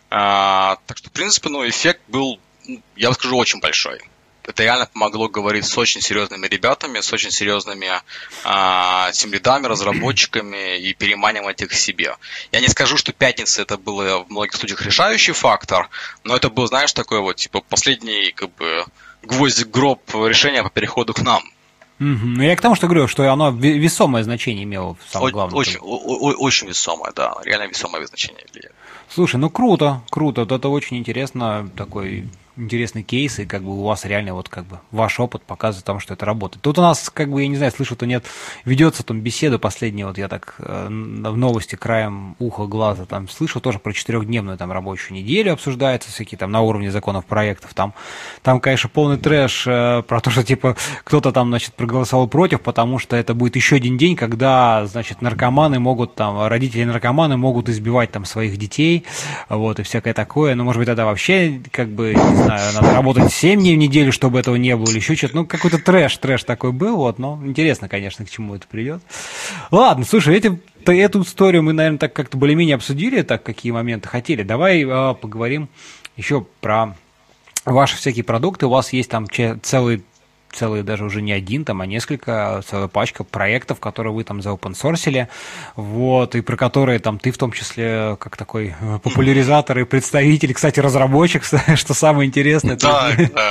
Так что, в принципе, эффект был, я бы скажу, очень большой. Это реально помогло говорить с очень серьезными ребятами, с очень серьезными тимлидами, разработчиками и переманивать их к себе. Я не скажу, что пятница это было в многих случаях решающий фактор, но это был, знаешь, такой вот, типа, последний, как бы, гвоздик в гроб решения по переходу к нам. Ну, я к тому, что говорю, что оно весомое значение имело, самое главное. Очень весомое, да, реально весомое значение влияет. Слушай, круто. Вот это очень интересно, такой интересный кейс, и как бы у вас реально вот как бы ваш опыт показывает тому, что это работает. Тут у нас, как бы, я не знаю, слышу, то нет, ведется там беседа последняя, вот я так в новости краем уха, глаза там слышу, тоже про 4-дневную там рабочую неделю обсуждается, всякие там на уровне законов проектов, там, конечно, полный трэш про то, что типа кто-то там, значит, проголосовал против, потому что это будет еще один день, когда, значит, наркоманы могут там, родители-наркоманы могут избивать там своих детей, вот, и всякое такое, может быть, тогда вообще, как бы, не знаю, надо работать 7 дней в неделю, чтобы этого не было, или еще что-то. Какой-то трэш такой был, вот, но интересно, конечно, к чему это придет. Ладно, слушай, эту историю мы, наверное, так как-то более-менее обсудили, так какие моменты хотели. Давай поговорим еще про ваши всякие продукты. У вас есть там целый даже уже не один, там, а несколько, целая пачка проектов, которые вы там заопенсорсили, вот, и про которые там ты в том числе как такой популяризатор и представитель, кстати, разработчик, что самое интересное. Да,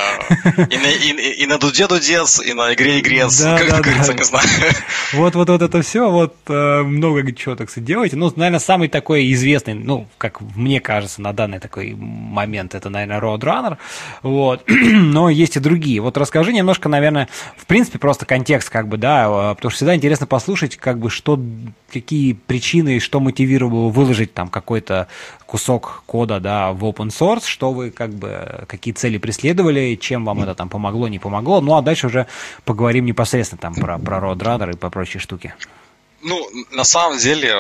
и на дуде дудец, и на игре игрец, как говорится, не знаю. Вот это все, вот много чего, так сказать, делаете. Наверное, самый такой известный, как мне кажется, на данный такой момент, это, наверное, Roadrunner, вот, но есть и другие. Вот расскажи немножко, наверное, в принципе, просто контекст, как бы, да, потому что всегда интересно послушать, как бы, какие причины, что мотивировало выложить там какой-то кусок кода, да, в open source, что вы, как бы, какие цели преследовали, чем вам это там помогло, не помогло, а дальше уже поговорим непосредственно там про Roadrunner и про прочие штуки. На самом деле,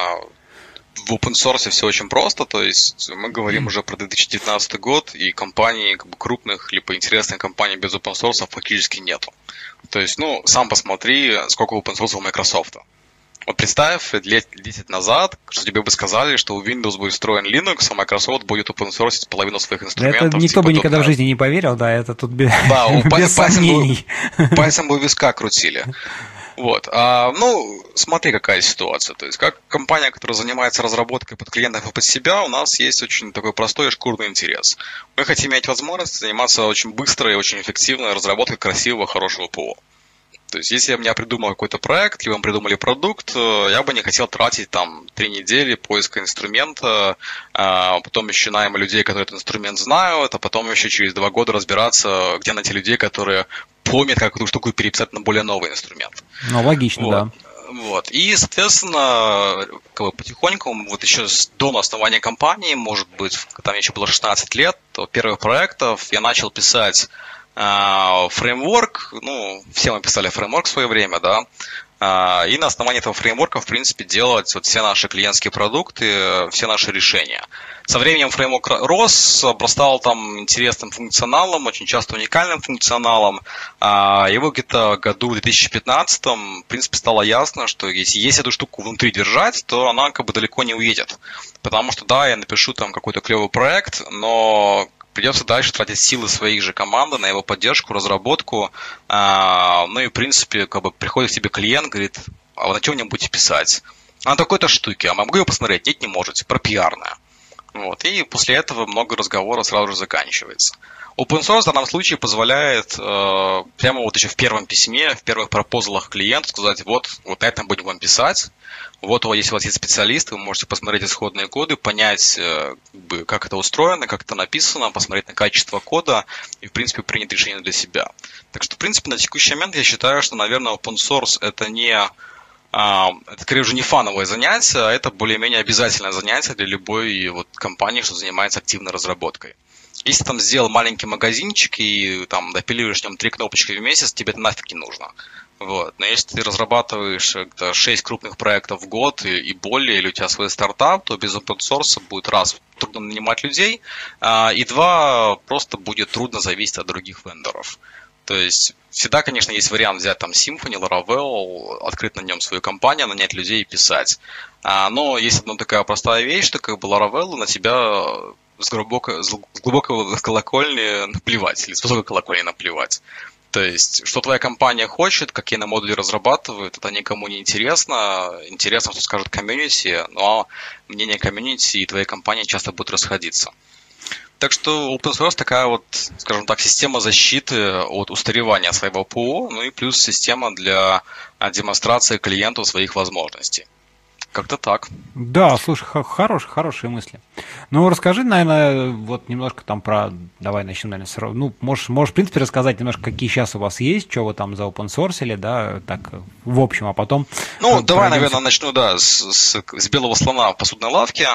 в open source все очень просто, то есть мы говорим уже про 2019 год, и компаний, как бы, крупных либо интересных компаний без open source фактически нету. То есть, сам посмотри, сколько open source у Microsoft. Вот представь, лет 10 назад, что тебе бы сказали, что у Windows будет встроен Linux, а Microsoft будет open source половину своих инструментов. Это никто бы никогда в жизни не поверил, да, это тут без сомнений. Пальцем бы виска крутили. Вот. Смотри, какая ситуация. То есть, как компания, которая занимается разработкой под клиентов и под себя, у нас есть очень такой простой и шкурный интерес. Мы хотим иметь возможность заниматься очень быстрой и очень эффективной разработкой красивого, хорошего ПО. То есть, если я придумал какой-то проект, либо мы придумали продукт, я бы не хотел тратить там 3 недели поиска инструмента, потом еще найма людей, которые этот инструмент знают, а потом еще через 2 года разбираться, где найти людей, которые помнят, как эту штуку переписать на более новый инструмент. Логично, да. Вот. И, соответственно, как бы потихоньку, вот еще до основания компании, может быть, когда мне еще было 16 лет, то первых проектов я начал писать фреймворк, все мы писали фреймворк в свое время, да, и на основании этого фреймворка, в принципе, делать вот все наши клиентские продукты, все наши решения. Со временем фреймворк рос, обрастал там интересным функционалом, очень часто уникальным функционалом. Его где-то году в 2015, в принципе, стало ясно, что если эту штуку внутри держать, то она как бы далеко не уедет. Потому что, да, я напишу там какой-то клевый проект, но придется дальше тратить силы своих же команды на его поддержку, разработку. И, в принципе, как бы приходит к тебе клиент, говорит, а вы на чем мне будете писать? На такой-то штуке. А могу ее посмотреть? Нет, не можете. Пропиарная. Вот. И после этого много разговоров сразу же заканчивается. Open source в данном случае позволяет прямо вот еще в первом письме, в первых пропозалах клиенту сказать, вот на этом будем вам писать, вот если у вас есть специалист, вы можете посмотреть исходные коды, понять, как это устроено, как это написано, посмотреть на качество кода и, в принципе, принять решение для себя. Так что, в принципе, на текущий момент я считаю, что, наверное, open source это скорее уже не фановое занятие, а это более-менее обязательное занятие для любой вот компании, что занимается активной разработкой. Если ты там сделал маленький магазинчик и там допиливаешь в нем 3 кнопочки в месяц, тебе это нафиг не нужно. Вот. Но если ты разрабатываешь 6 крупных проектов в год и более, или у тебя свой стартап, то без open source будет трудно нанимать людей, и просто будет трудно зависеть от других вендоров. То есть всегда, конечно, есть вариант взять там Symfony, Laravel, открыть на нем свою компанию, нанять людей и писать. Но есть одна такая простая вещь, что как бы Laravel на тебя с глубокого колокольни наплевать, или с высокой колокольни наплевать. То есть, что твоя компания хочет, какие она модули разрабатывает, это никому не интересно. Интересно, что скажет комьюнити, но мнение комьюнити и твоей компании часто будут расходиться. Так что open source такая вот, скажем так, система защиты от устаревания своего ПО, ну и плюс система для демонстрации клиенту своих возможностей. Как-то так. Да, слушай, хорошие мысли. Ну, расскажи, наверное, вот немножко там давай начнем, наверное, можешь, в принципе, рассказать немножко, какие сейчас у вас есть, что вы там за open source'или, да, так, в общем, а потом... Ну, давай, наверное, начну, да, с белого слона в посудной лавке.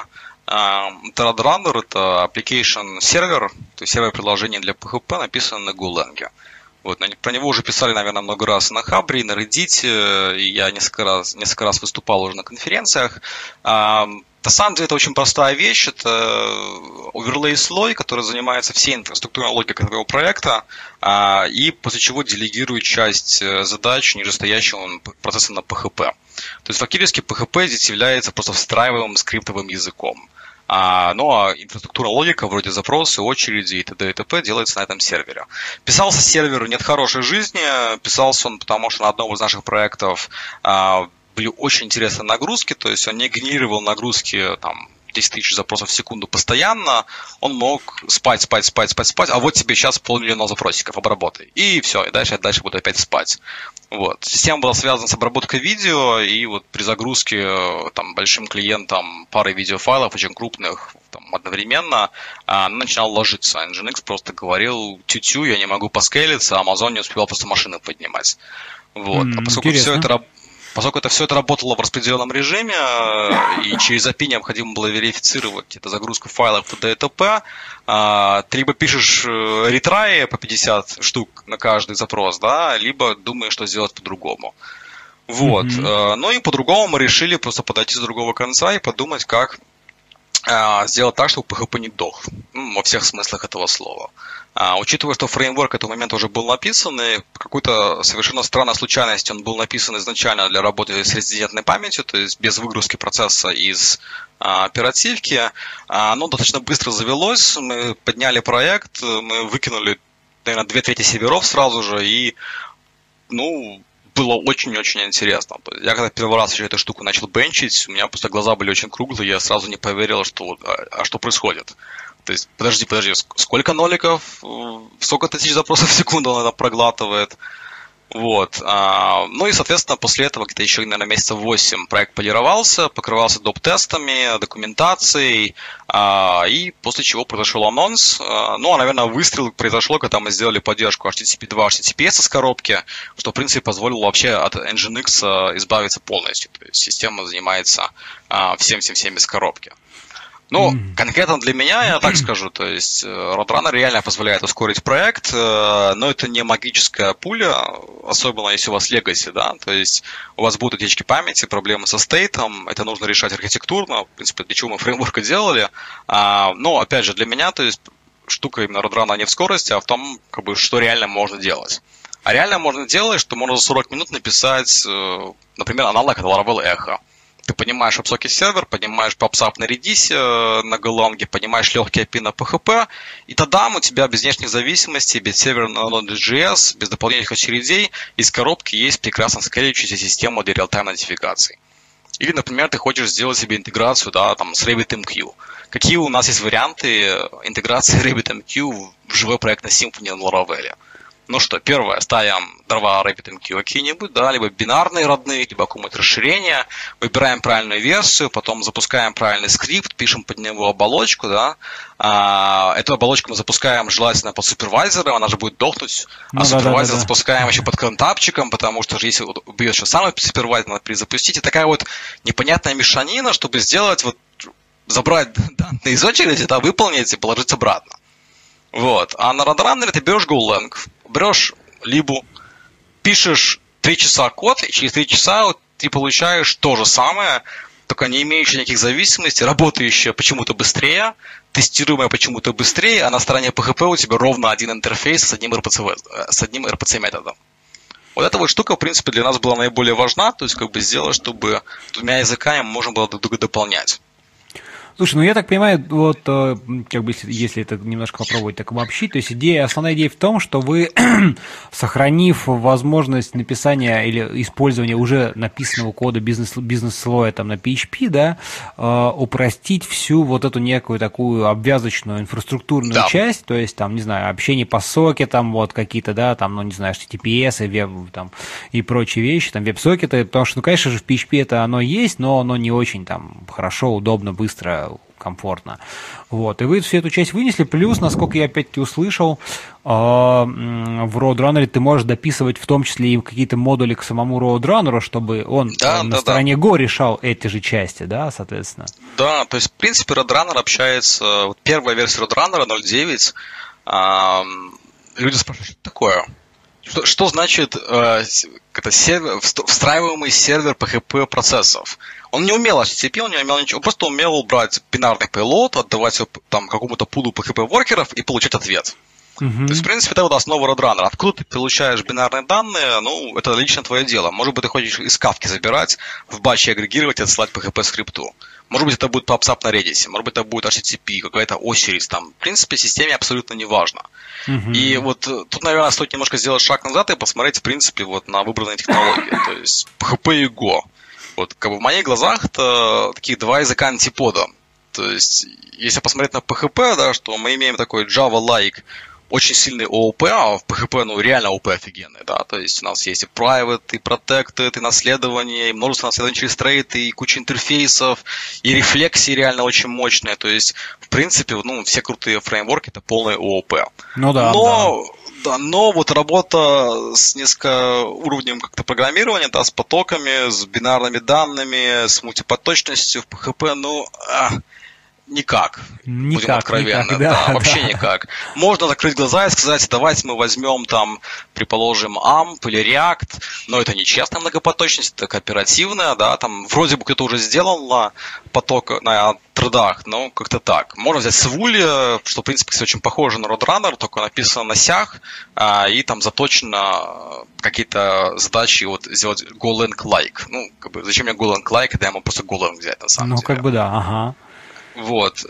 Это Roadrunner, это application сервер, то есть сервер приложения для PHP, написан на Golang. Вот, про него уже писали, наверное, много раз на Хабре, на Reddit, и я несколько раз выступал уже на конференциях. На самом деле это очень простая вещь, это оверлей-слой, который занимается всей инфраструктурной логикой твоего проекта, и после чего делегирует часть задач нижестоящего процесса на PHP. То есть фактически PHP здесь является просто встраиваемым скриптовым языком. А инфраструктура логика, вроде запросы, очереди и т.д. и т.п. делается на этом сервере. Писался сервер «Нет хорошей жизни», писался он потому, что на одном из наших проектов были очень интересные нагрузки, то есть он не генерировал нагрузки там 10 тысяч запросов в секунду постоянно, он мог спать, а вот тебе сейчас 500 000 запросиков, обработай. И все, и дальше буду опять спать. Вот. Система была связана с обработкой видео, и вот при загрузке там, большим клиентам пары видеофайлов, очень крупных, там, одновременно, она начинала ложиться. Nginx просто говорил, тю-тю, я не могу поскейлиться, а Amazon не успевал просто машины поднимать. Вот. А поскольку это все это работало в распределенном режиме, и через API необходимо было верифицировать эту загрузку файлов т.д. и т.п., ты либо пишешь ретраи по 50 штук на каждый запрос, да, либо думаешь, что сделать по-другому. Вот. Ну и по-другому мы решили просто подойти с другого конца и подумать, как сделать так, чтобы PHP не дох. Во всех смыслах этого слова. Учитывая, что фреймворк к этому моменту уже был написан, и по какой-то совершенно странной случайности он был написан изначально для работы с резидентной памятью, то есть без выгрузки процесса из оперативки, оно достаточно быстро завелось, мы подняли проект, мы выкинули, наверное, 2/3 серверов сразу же, и, было очень-очень интересно. Я когда первый раз еще эту штуку начал бенчить, у меня просто глаза были очень круглые, я сразу не поверил, что что происходит. То есть, подожди, сколько ноликов, сколько тысяч запросов в секунду он это проглатывает. Вот. Ну и, соответственно, после этого где-то еще, наверное, месяцев 8 проект полировался, покрывался доп-тестами, документацией, и после чего произошел анонс. Наверное, выстрел произошел, когда мы сделали поддержку HTTP 2, HTTPS из коробки, что, в принципе, позволило вообще от Nginx избавиться полностью. То есть система занимается всем из коробки. Конкретно для меня, я так скажу, то есть Roadrunner реально позволяет ускорить проект, но это не магическая пуля, особенно если у вас legacy, да, то есть у вас будут утечки памяти, проблемы со стейтом, это нужно решать архитектурно, в принципе, для чего мы фреймворк делали, но, опять же, для меня, то есть штука именно Roadrunner не в скорости, а в том, что реально можно делать. А реально можно делать, что можно за 40 минут написать, например, аналог от Laravel Echo. Ты понимаешь высокий сервер, понимаешь PubSub на Redis, на Golang, понимаешь легкие API на PHP, и тогда у тебя без внешних зависимостей, без сервера на Node.js, без дополнительных очередей, из коробки есть прекрасно скейлющаяся система для реал-тайм нотификаций. Или, например, ты хочешь сделать себе интеграцию, да, там, с RabbitMQ. какие у нас есть варианты интеграции RabbitMQ в живой проект на Symfony на Laravel. Ну что, первое, ставим дрова RabbitMQ какие-нибудь, да, либо бинарные родные, либо какое-нибудь расширение, выбираем правильную версию, потом запускаем правильный скрипт, пишем под него оболочку, да. Эту оболочку мы запускаем желательно под супервайзером, она же будет дохнуть, супервайзер запускаем еще под контапчиком, потому что же если убьет еще самый супервайзер, надо перезапустить. И такая вот непонятная мешанина, чтобы сделать вот, забрать данные из очереди, да, выполнить и положить обратно. Вот. А на Roadrunner ты берешь GoLang, берешь либу, пишешь 3 часа код, и через 3 часа ты получаешь то же самое, только не имеющее никаких зависимостей, работающее почему-то быстрее, тестируемое почему-то быстрее, а на стороне PHP у тебя ровно один интерфейс с одним RPC методом. Вот эта вот штука, в принципе, для нас была наиболее важна, то есть как бы сделать, чтобы двумя языками можно было друг друга дополнять. Слушай, ну я так понимаю, вот как бы если это немножко попробовать так обобщить, то есть основная идея в том, что вы, сохранив возможность написания или использования уже написанного кода бизнес-слоя там на PHP, да, упростить всю вот эту некую такую обвязочную инфраструктурную часть, то есть там, не знаю, общение по сокетам, вот какие-то, да, там, ну не знаю, HTTPS и веб, там, и прочие вещи, там, веб-сокеты, потому что, ну, конечно же, в PHP это оно есть, но оно не очень там хорошо, удобно, быстро, комфортно. Вот. И вы всю эту часть вынесли, плюс, насколько я опять-таки услышал, в Roadrunner ты можешь дописывать в том числе и какие-то модули к самому Roadrunner, чтобы он на стороне Go решал эти же части, да, соответственно? Да, то есть, в принципе, Roadrunner общается, вот первая версия Roadrunner 0.9, люди спрашивают, что это такое? Что значит встраиваемый сервер PHP процессов? Он не умел HTTP, он не умел ничего, он просто умел брать бинарный payload, отдавать его там какому-то пулу PHP-воркеров и получать ответ. То есть, в принципе, это вот основа Roadrunner. Откуда ты получаешь бинарные данные, ну, это лично твое дело. Может быть, ты хочешь из Kafka забирать, в батче агрегировать и отсылать PHP-скрипту. Может быть, это будет PubSub на Redis, может быть, это будет HTTP, какая-то O-series там. В принципе, системе абсолютно не важно. И вот тут, наверное, стоит немножко сделать шаг назад и посмотреть, в принципе, вот на выбранные технологии. То есть PHP и Go. Вот, как бы в моих глазах это такие два языка антипода. То есть, если посмотреть на PHP, да, что мы имеем такой Java-like, очень сильный OOP, а в PHP, ну, реально OOP офигенный, да, то есть у нас есть и private, и protected, и наследование, и множество наследований через трейд, и куча интерфейсов, и рефлексии реально очень мощные, то есть, в принципе, ну, все крутые фреймворки это полный OOP. Ну да, но вот работа с низкоуровневым как-то программированием, да, с потоками, с бинарными данными, с мультипоточностью в PHP, ну, никак. Будем откровенны. Вообще никак. Можно закрыть глаза и сказать, давайте мы возьмем там, предположим, AMP или React, но это не честная многопоточность, это кооперативная, да, там вроде бы кто-то уже сделал поток на тредах, но как-то так. Можно взять Swooly, что, в принципе, кстати, очень похоже на Roadrunner, только написано на сях, и там заточено какие-то задачи вот сделать GoLang-like. Ну, как бы, зачем мне GoLang-like, когда я могу просто GoLang взять, на самом деле. Ну, как бы да, ага. Вот.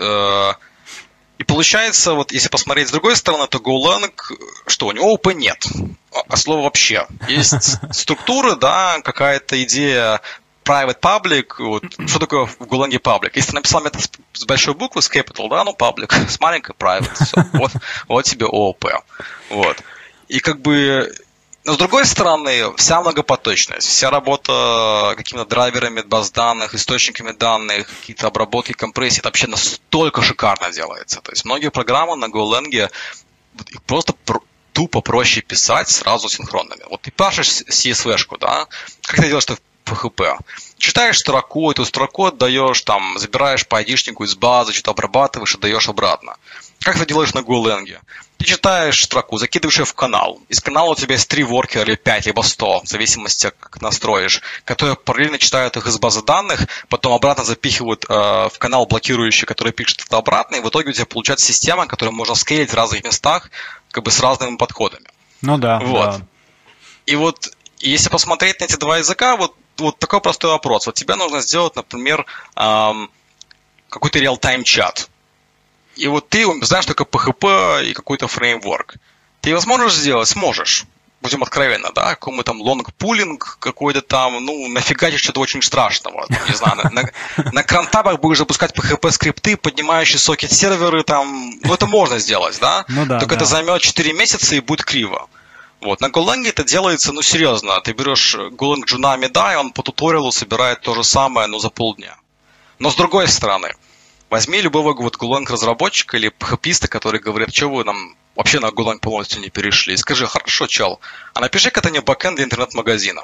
И получается, вот если посмотреть с другой стороны, то GoLang, что у него OOP нет. А слова вообще. Есть структуры, да, какая-то идея private public. Вот. Что такое в GoLang public? Если ты написал метод с большой буквы, с capital, да, ну public, с маленькой private. Все. Вот тебе OOP. Вот. И как бы... Но с другой стороны, вся многопоточность, вся работа какими-то драйверами баз данных, источниками данных, какие-то обработки, компрессии, это вообще настолько шикарно делается. То есть многие программы на GoLang их просто тупо проще писать сразу синхронными. Вот ты пишешь CSV-шку, да, как ты делаешь это в PHP? Читаешь строку, эту строку отдаешь, там, забираешь по ID-шнику из базы, что-то обрабатываешь, отдаешь обратно. Как ты делаешь на GoLang? Ты читаешь строку, закидываешь ее в канал. Из канала у тебя есть 3 воркера, или 5, либо 100, в зависимости, как настроишь, которые параллельно читают их из базы данных, потом обратно запихивают в канал блокирующий, который пишет это обратно, и в итоге у тебя получается система, которую можно скейлить в разных местах, как бы с разными подходами. Ну да. Вот. Да. И вот, если посмотреть на эти два языка, вот такой простой вопрос. Вот тебе нужно сделать, например, какой-то реал-тайм чат. И вот ты знаешь только PHP и какой-то фреймворк. Ты его сможешь сделать? Сможешь. будем откровенно, да, какой-то там лонг-пулинг какой-то там, нафигачить что-то очень страшного. Там, не знаю, на крантабах будешь запускать PHP-скрипты, поднимающие сокет-серверы, там, это можно сделать, да? Только это займет 4 месяца и будет криво. Вот. На Golang это делается, серьезно. Ты берешь Golang Junami, да, и он по туториалу собирает то же самое, но за полдня. Но с другой стороны, возьми любого Golang-разработчика или PHP-иста, который говорит, что вы нам вообще на Golang полностью не перешли. И скажи, хорошо, чел, а напиши-ка ты мне бэкэнд для интернет-магазина.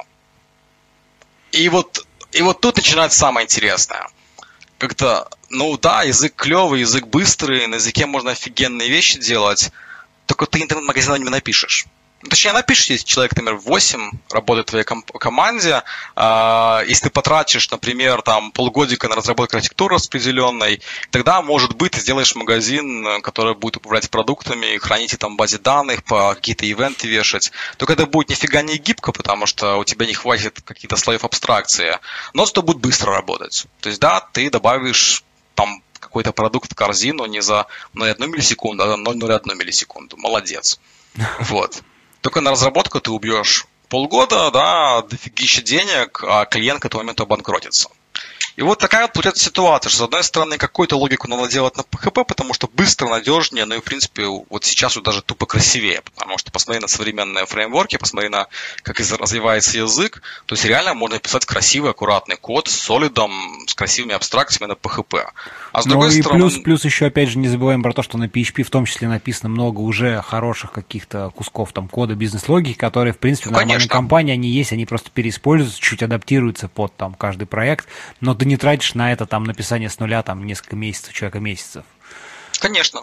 И вот тут начинается самое интересное. Как-то, язык клевый, язык быстрый, на языке можно офигенные вещи делать, только ты интернет-магазин не напишешь. Точнее, напишешь, если человек, например, 8 работает в твоей команде, если ты потратишь, например, там, полгодика на разработку архитектуры распределенной, тогда, может быть, ты сделаешь магазин, который будет управлять продуктами, хранить их там в базе данных, по какие-то ивенты вешать. Только это будет нифига не гибко, потому что у тебя не хватит каких-то слоев абстракции, но зато будет быстро работать. То есть, да, ты добавишь там какой-то продукт в корзину не за 0,1 миллисекунду, а за 0,01 миллисекунду. Молодец. Вот. Только на разработку ты убьешь полгода, да, дофигища денег, а клиент к этому моменту обанкротится. И вот такая вот получается ситуация, что с одной стороны какую-то логику надо делать на PHP, потому что быстро, надежнее, и в принципе вот сейчас вот даже тупо красивее, потому что посмотри на современные фреймворки, посмотри на как развивается язык, то есть реально можно писать красивый, аккуратный код с солидом, с красивыми абстракциями на PHP. А с другой стороны... плюс еще опять же не забываем про то, что на PHP в том числе написано много уже хороших каких-то кусков там кода бизнес-логики, которые в принципе в нормальной компании они есть, они просто переиспользуются, чуть адаптируются под там каждый проект, но ты не тратишь на это там написание с нуля там несколько месяцев, человека месяцев. Конечно.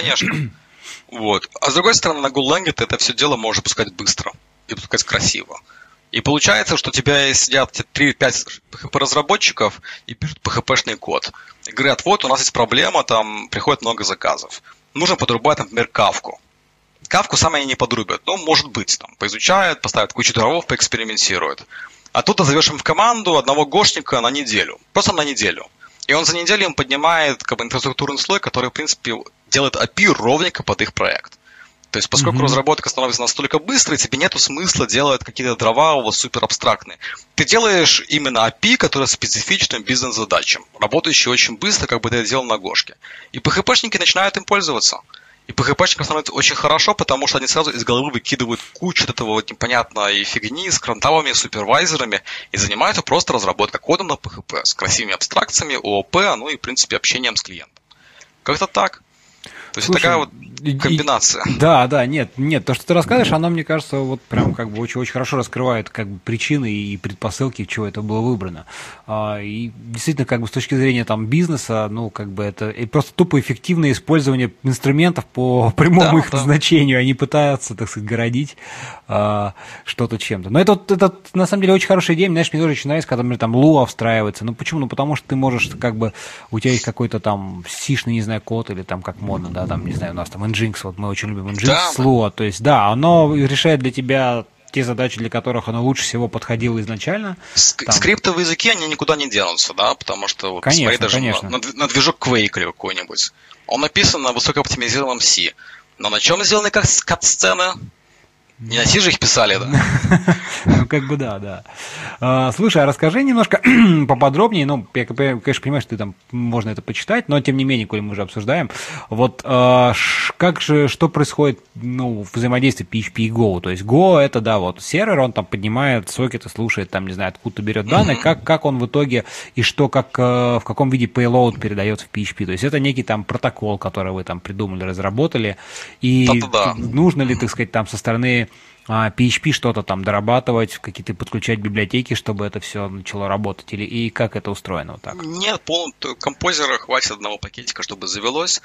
Вот. А с другой стороны, на Golang ты это все дело можешь пускать быстро и пускать красиво. И получается, что у тебя сидят 3-5 PHP-разработчиков и пишут PHP-шный код. И говорят, вот у нас есть проблема, там приходит много заказов. Нужно подрубать, например, кавку. Кавку сами они не подрубят, может быть, там, поизучают, поставят кучу дровов, поэкспериментируют. А тут ты зовешь им в команду одного гошника на неделю. Просто на неделю. И он за неделю им поднимает инфраструктурный слой, который, в принципе, делает API ровненько под их проект. То есть, поскольку разработка становится настолько быстрой, тебе нету смысла делать какие-то дрова у вас супер абстрактные. Ты делаешь именно API, который специфичным бизнес-задачам, работающий очень быстро, как бы ты это делал на Гошке. И PHP-шники начинают им пользоваться. И PHP-шникам становится очень хорошо, потому что они сразу из головы выкидывают кучу этого непонятной фигни с крантавами, супервайзерами и занимаются просто разработкой кода на PHP с красивыми абстракциями, ООП, и, в принципе, общением с клиентом. Как-то так. То есть такая вот комбинация. Да, нет, то, что ты рассказываешь, оно, мне кажется, вот прям как бы очень хорошо раскрывает как бы причины и предпосылки, чего это было выбрано. И действительно, как бы с точки зрения там бизнеса, как бы это просто тупо эффективное использование инструментов по прямому их назначению. Они пытаются, так сказать, городить что-то чем-то. Но это на самом деле очень хорошая идея. Знаешь, мне тоже очень нравится, когда, например, там Lua встраивается. Почему? Потому что ты можешь, как бы, у тебя есть какой-то там сишный, не знаю, код или там как модно, да, там, не знаю, у нас там Nginx, вот мы очень любим Nginx с Lua, то есть, да, оно решает для тебя те задачи, для которых оно лучше всего подходило изначально. Скриптовые языки, они никуда не денутся, да, потому что, вот, конечно, посмотри, даже на движок Quake или какой-нибудь. Он написан на высокооптимизированном C, но на чем сделаны кат-сцены? Не на C же их писали, да? Как бы да. Слушай, а расскажи немножко поподробнее, я, конечно, понимаю, что ты там можно это почитать, но тем не менее, коли мы уже обсуждаем, вот как же, что происходит, в взаимодействии PHP и Go? То есть Go это, да, вот сервер, он там поднимает сокеты, слушает, там, не знаю, откуда берет данные, как он в итоге и что, в каком виде payload передается в PHP? То есть это некий там протокол, который вы там придумали, разработали, и нужно ли, так сказать, там со стороны PHP что-то там дорабатывать, какие-то подключать библиотеки, чтобы это все начало работать, и как это устроено вот так? Нет, композера хватит одного пакетика, чтобы завелось.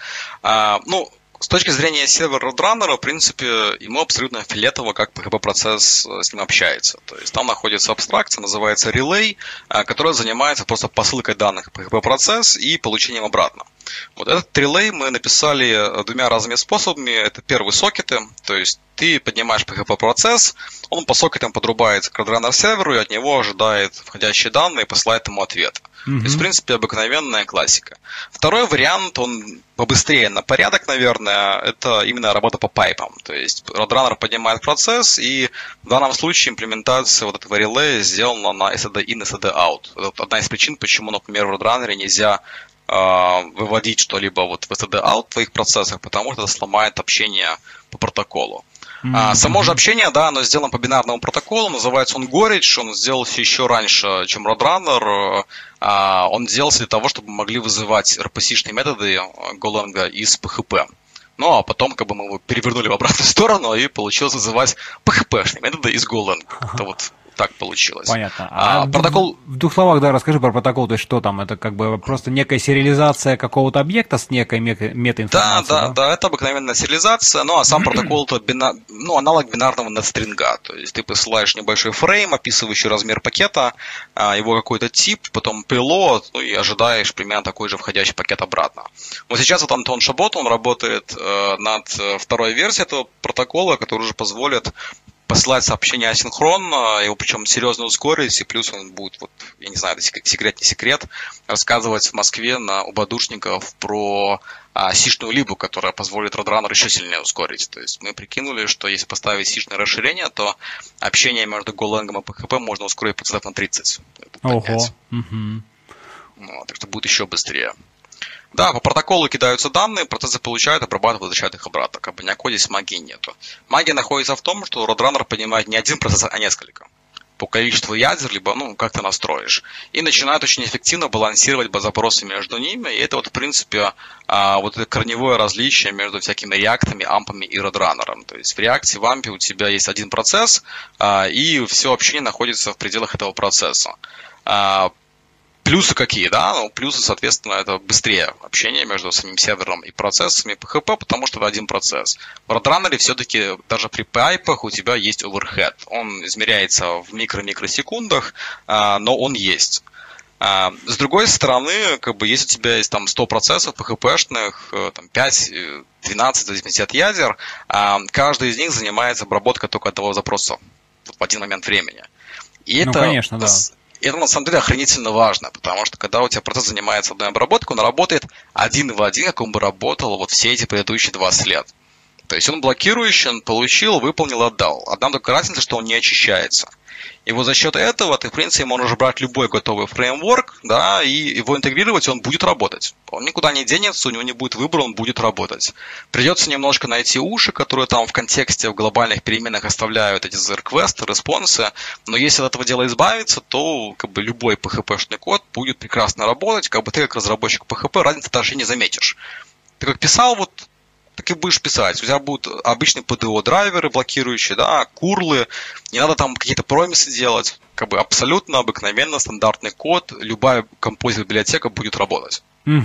С точки зрения сервера-родраннера, в принципе, ему абсолютно фиолетово, как PHP-процесс с ним общается. То есть там находится абстракция, называется Relay, которая занимается просто посылкой данных в PHP-процесс и получением обратно. Вот этот релей мы написали двумя разными способами. Это первые сокеты, то есть ты поднимаешь PHP-процесс, он по сокетам подрубается к Roadrunner серверу и от него ожидает входящие данные и посылает ему ответ. То есть, в принципе, обыкновенная классика. Второй вариант, он побыстрее на порядок, наверное, это именно работа по пайпам. То есть Roadrunner поднимает процесс, и в данном случае имплементация вот этого релея сделана на SSD in, SSD out. Это одна из причин, почему, например, в Roadrunner нельзя выводить что-либо вот в SSD out в твоих процессах, потому что это сломает общение по протоколу. Само же общение, да, оно сделано по бинарному протоколу, называется он Gorage, он сделался еще раньше, чем Roadrunner. Он делался для того, чтобы мы могли вызывать RPC-шные методы Golang из PHP. Ну, а потом как бы мы его перевернули в обратную сторону, и получилось вызывать PHP-шные методы из Golang. Это вот так получилось. Понятно. Протокол... В двух словах, да, расскажи про протокол, то есть что там? Это как бы просто некая сериализация какого-то объекта с некой метаинформацией? Да, это обыкновенная сериализация, ну, а сам протокол это аналог бинарного нетстринга, то есть ты посылаешь небольшой фрейм, описывающий размер пакета, его какой-то тип, потом payload, ну, и ожидаешь примерно такой же входящий пакет обратно. Вот сейчас вот Антон Шабот, он работает над второй версией этого протокола, который уже позволит посылать сообщение асинхронно, его причем серьезно ускорить, и плюс он будет, вот, я не знаю, это секрет, не секрет, рассказывать в Москве у бадушников про сишную либу, которая позволит Roadrunner еще сильнее ускорить. То есть мы прикинули, что если поставить сишное расширение, то общение между Golang и PHP можно ускорить процентов на 30. Ого. Вот, так что будет еще быстрее. Да, по протоколу кидаются данные, процессы получают, обрабатывают, возвращают их обратно. Как бы никакой здесь магии нету. Магия находится в том, что Roadrunner понимает не один процесс, а несколько. По количеству ядер, либо, как ты настроишь. И начинает очень эффективно балансировать запросы между ними. И это вот, в принципе, вот это корневое различие между всякими реактами, ампами и Roadrunner. То есть в реакте, в ампе у тебя есть один процесс, и все общение находится в пределах этого процесса. Плюсы какие, да? Ну, плюсы, соответственно, это быстрее общение между самим сервером и процессами PHP, потому что это один процесс. В Roadrunner все-таки даже при пайпах у тебя есть overhead. Он измеряется в микросекундах, но он есть. С другой стороны, как бы, если у тебя есть там 100 процессов PHP-шных, там 5, 12, в зависимости от ядер, каждый из них занимается обработкой только одного запроса в один момент времени. И это, конечно, да. Это на самом деле охренительно важно, потому что когда у тебя процесс занимается одной обработкой, он работает один в один, как он бы работал вот все эти предыдущие 20 лет. То есть он блокирующий, он получил, выполнил, отдал. Одна только разница, что он не очищается. И вот за счет этого ты, в принципе, можешь брать любой готовый фреймворк, да, и его интегрировать, и он будет работать. Он никуда не денется, у него не будет выбора, он будет работать. Придется немножко найти уши, которые там в контексте, в глобальных переменах оставляют эти request, респонсы, но если от этого дела избавиться, то как бы любой PHP-шный код будет прекрасно работать, как бы ты как разработчик PHP разницы даже не заметишь. Ты как писал, вот так и будешь писать. У тебя будут обычные PDO-драйверы блокирующие, да, курлы, не надо там какие-то промисы делать. Как бы абсолютно обыкновенно стандартный код, любая композит-библиотека будет работать.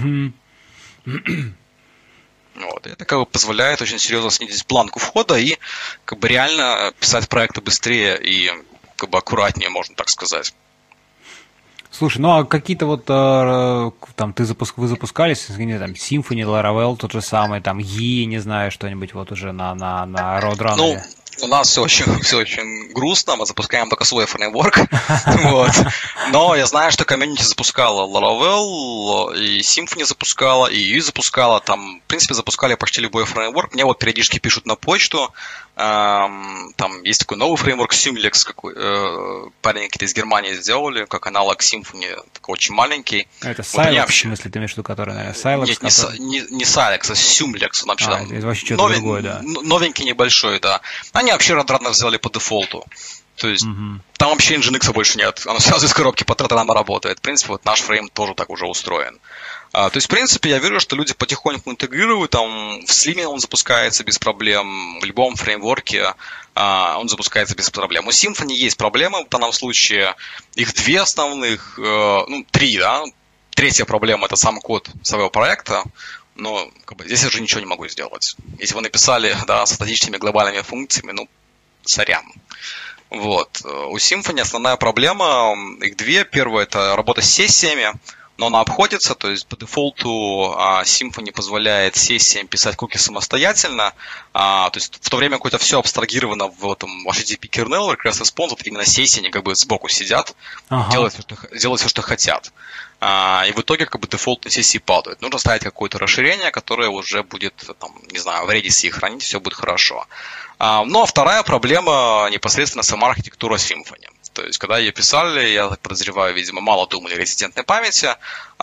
Вот. Это как бы позволяет очень серьезно снизить планку входа и как бы реально писать проекты быстрее и как бы аккуратнее, можно так сказать. Слушай, ну а какие-то вот там вы запускались, не там Symfony, Laravel, тот же самый, там не знаю, что-нибудь вот уже на Roadrunner? Ну, у нас все очень грустно, мы запускаем только свой фреймворк, вот. Но я знаю, что комьюнити запускала Laravel, и Symfony запускала, и запускала, там, в принципе, запускали почти любой фреймворк. Мне вот периодически пишут на почту, там есть такой новый фреймворк Symlex, парень какие-то из Германии сделали, как аналог Symfony, такой очень маленький. Это Silex, в смысле, ты имеешь в виду, который, наверное, Silex? Нет, не Silex, а Symlex. Он вообще это вообще что-то другое, да. Новенький, небольшой, да. Они вообще Roadrunner сделали по дефолту. То есть там вообще Nginx больше нет. Оно сразу из коробки по Roadrunner работает. В принципе, вот наш фрейм тоже так уже устроен. То есть, в принципе, я верю, что люди потихоньку интегрируют. Там в Slim он запускается без проблем. В любом фреймворке он запускается без проблем. У Symfony есть проблемы в данном случае. Их две основных, три, да. Третья проблема – это сам код своего проекта. Но как бы, здесь я уже ничего не могу сделать. Если вы написали, да, со статичными глобальными функциями, сорян. Вот. У Symfony основная проблема, их две. Первая – это работа с сессиями. но она обходится, то есть по дефолту Symfony позволяет сессиям писать куки самостоятельно, то есть в то время, как это все абстрагировано в этом HTTP kernel, request response, вот именно сессии, они как бы сбоку сидят, делают все, что хотят. И в итоге как бы дефолтные сессии падают. Нужно ставить какое-то расширение, которое уже будет, там, не знаю, в Redis хранить, все будет хорошо. Но вторая проблема непосредственно сама архитектура Symfony. То есть, когда ее писали, я так подозреваю, видимо, мало думали о резидентной памяти,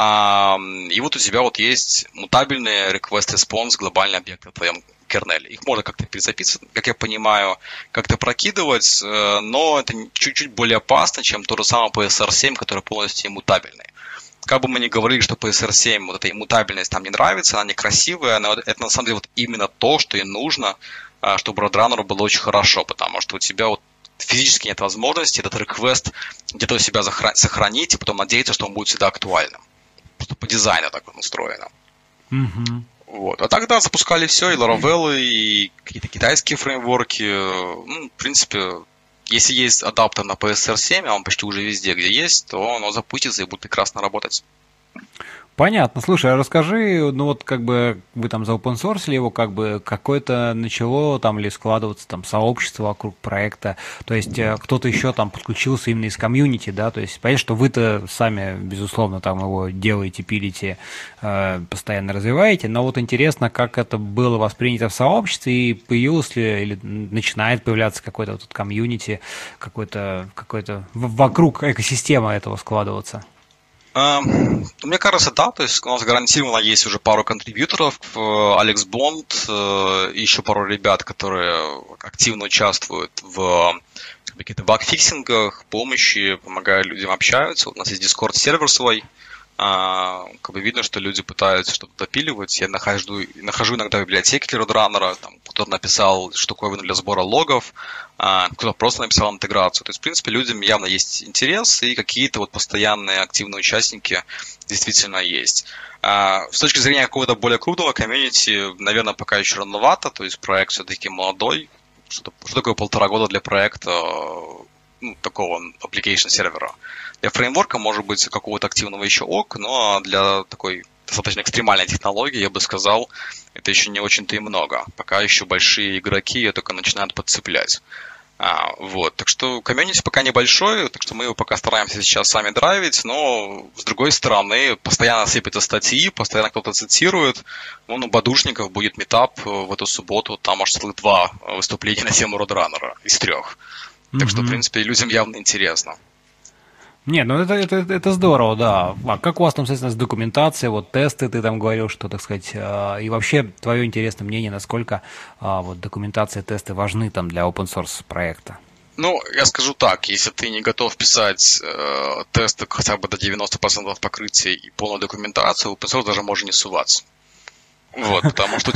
и вот у тебя вот есть мутабельный request-response глобальный объект в твоем кернеле. Их можно как-то перезаписывать, как я понимаю, как-то прокидывать, но это чуть-чуть более опасно, чем то же самое PSR7, который полностью иммутабельный. Как бы мы ни говорили, что PSR7, вот эта иммутабельность нам не нравится, она некрасивая, но это на самом деле вот именно то, что и нужно, чтобы Roadrunner было очень хорошо, потому что у тебя вот физически нет возможности этот request где-то у себя сохранить и потом надеяться, что он будет всегда актуальным. Просто по дизайну так вот устроено. Mm-hmm. Вот. А тогда запускали все, и Laravel, и какие-то китайские фреймворки. Ну, в принципе, если есть адаптер на PSR7, а он почти уже везде, где есть, то оно запустится и будет прекрасно работать. Понятно. Слушай, а расскажи, ну вот как бы вы там заопенсорсили его, как бы какое-то начало там или складываться там сообщество вокруг проекта, то есть кто-то еще там подключился именно из комьюнити, да, то есть понятно, что вы-то сами, безусловно, там его делаете, пилите, постоянно развиваете, но вот интересно, как это было воспринято в сообществе и появилось ли или начинает появляться какой-то вот комьюнити, какой-то вокруг экосистема этого складываться. Мне кажется, да, то есть у нас гарантированно есть уже пару контрибьюторов, Алекс Бонд и еще пару ребят, которые активно участвуют в каких-то баг-фиксингах, помощи, помогают людям общаются. У нас есть Discord-сервер свой, как бы видно, что люди пытаются что-то допиливать. Я нахожу иногда библиотеки для Roadrunner, там кто-то написал штуковину для сбора логов, кто-то просто написал интеграцию. То есть, в принципе, людям явно есть интерес, и какие-то вот постоянные активные участники действительно есть. С точки зрения какого-то более крупного комьюнити, наверное, пока еще рановато, то есть проект все-таки молодой. Что такое 1,5 года для проекта, ну, такого application сервера? Для фреймворка, может быть, какого-то активного еще ок, но для такой достаточно экстремальной технологии, я бы сказал, это еще не очень-то и много. Пока еще большие игроки ее только начинают подцеплять. Вот. Так что комьюнити пока небольшой, так что мы его пока стараемся сейчас сами драйвить, но, с другой стороны, постоянно сыпятся статьи, постоянно кто-то цитирует. Вон у Бадушников будет митап в эту субботу, там аж целых 2 выступления на тему Roadrunner из 3. Так что, в принципе, людям явно интересно. Не, ну это здорово, да. А как у вас там, соответственно, с документацией, вот тесты, ты там говорил, что, так сказать, и вообще твое интересное мнение, насколько вот документация, тесты важны там для open source проекта? Ну, я скажу так, если ты не готов писать тесты хотя бы до 90% покрытия и полную документацию, open source даже можно не суваться. Вот, потому что у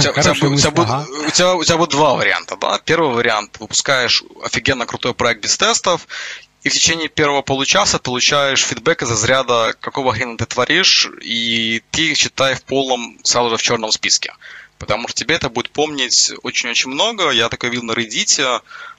тебя будет 2 варианта, да. Первый вариант, выпускаешь офигенно крутой проект без тестов, и в течение первого получаса получаешь фидбэк из разряда, какого хрена ты творишь, и ты их считай в полном, сразу же в черном списке. Потому что тебе это будет помнить очень-очень много. Я такое видел на Reddit.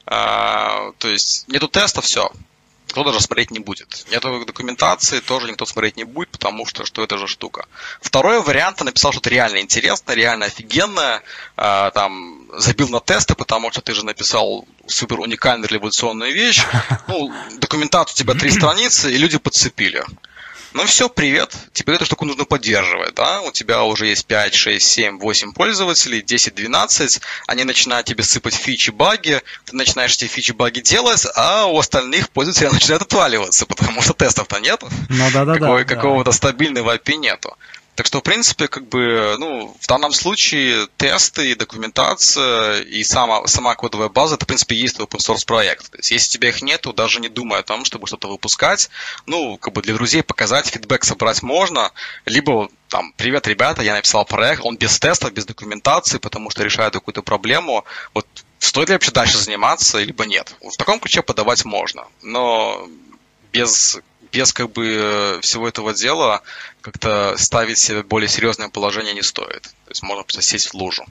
То есть нету теста, все. Никто даже смотреть не будет. Нету документации, тоже никто смотреть не будет, потому что это же штука. Второй вариант, я написал что-то реально интересное, реально офигенное, там, забил на тесты, потому что ты же написал супер уникальную революционную вещь. Ну, документацию у тебя 3 страницы, и люди подцепили. Ну все, привет. Теперь эту штуку нужно поддерживать, да? У тебя уже есть 5, 6, 7, 8 пользователей, 10, 12. Они начинают тебе сыпать фичи, баги. Ты начинаешь эти фичи, баги делать, а у остальных пользователей начинают отваливаться, потому что тестов-то нету. Ну да. Какого-то стабильного API нету. Так что, в принципе, как бы, ну, в данном случае тесты, документация и сама кодовая база, это, в принципе, есть open source проект. То есть, если у тебя их нету, даже не думай о том, чтобы что-то выпускать. Ну, как бы для друзей показать, фидбэк собрать можно. Либо, там, привет, ребята, я написал проект, он без тестов, без документации, потому что решает какую-то проблему. Вот стоит ли вообще дальше заниматься, либо нет. В таком ключе подавать можно. Но без как бы всего этого дела как-то ставить себе более серьезное положение не стоит. То есть можно просто сесть в лужу.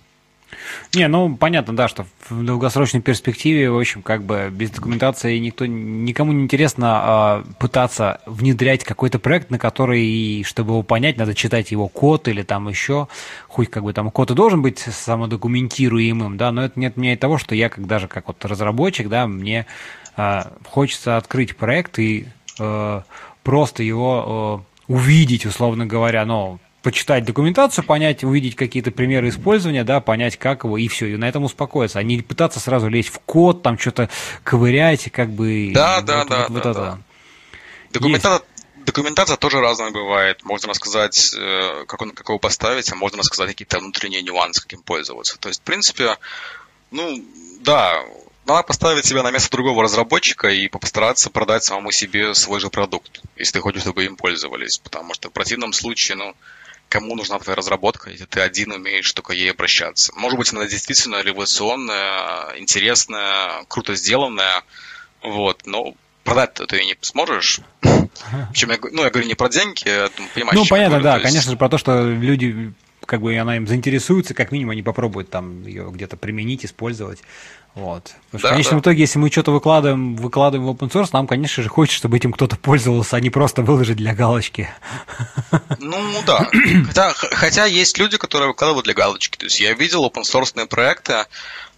Не, ну, понятно, да, что в долгосрочной перспективе, в общем, как бы без документации никому не интересно пытаться внедрять какой-то проект, на который, чтобы его понять, надо читать его код или там еще, хоть как бы там код и должен быть самодокументируемым, да, но это не отменяет того, что я даже как вот разработчик, да, мне хочется открыть проект и просто его увидеть, условно говоря, ну, почитать документацию, понять, увидеть какие-то примеры использования, да, понять, как его, и все, и на этом успокоиться, а не пытаться сразу лезть в код, там что-то ковырять, как бы... Да, вот, да, вот, да, вот да, это. да. Документация тоже разная бывает. Можно рассказать, как его поставить, а можно рассказать какие-то внутренние нюансы, каким пользоваться. То есть, в принципе, ну, да, надо поставить себя на место другого разработчика и постараться продать самому себе свой же продукт, если ты хочешь, чтобы им пользовались. Потому что в противном случае, ну, кому нужна твоя разработка, если ты один умеешь только ей обращаться. Может быть, она действительно революционная, интересная, круто сделанная, вот, но продать ты ее не сможешь. Причем я говорю не про деньги, я понимаю, Ну, понятно, да, есть... конечно же, про то, что люди, как бы она им заинтересуется, как минимум они попробуют там ее где-то применить, использовать. Вот. Потому что в конечном итоге, если мы что-то выкладываем в open source, нам, конечно же, хочется, чтобы этим кто-то пользовался, а не просто выложить для галочки. Ну да. Хотя есть люди, которые выкладывают для галочки. То есть я видел open source проекты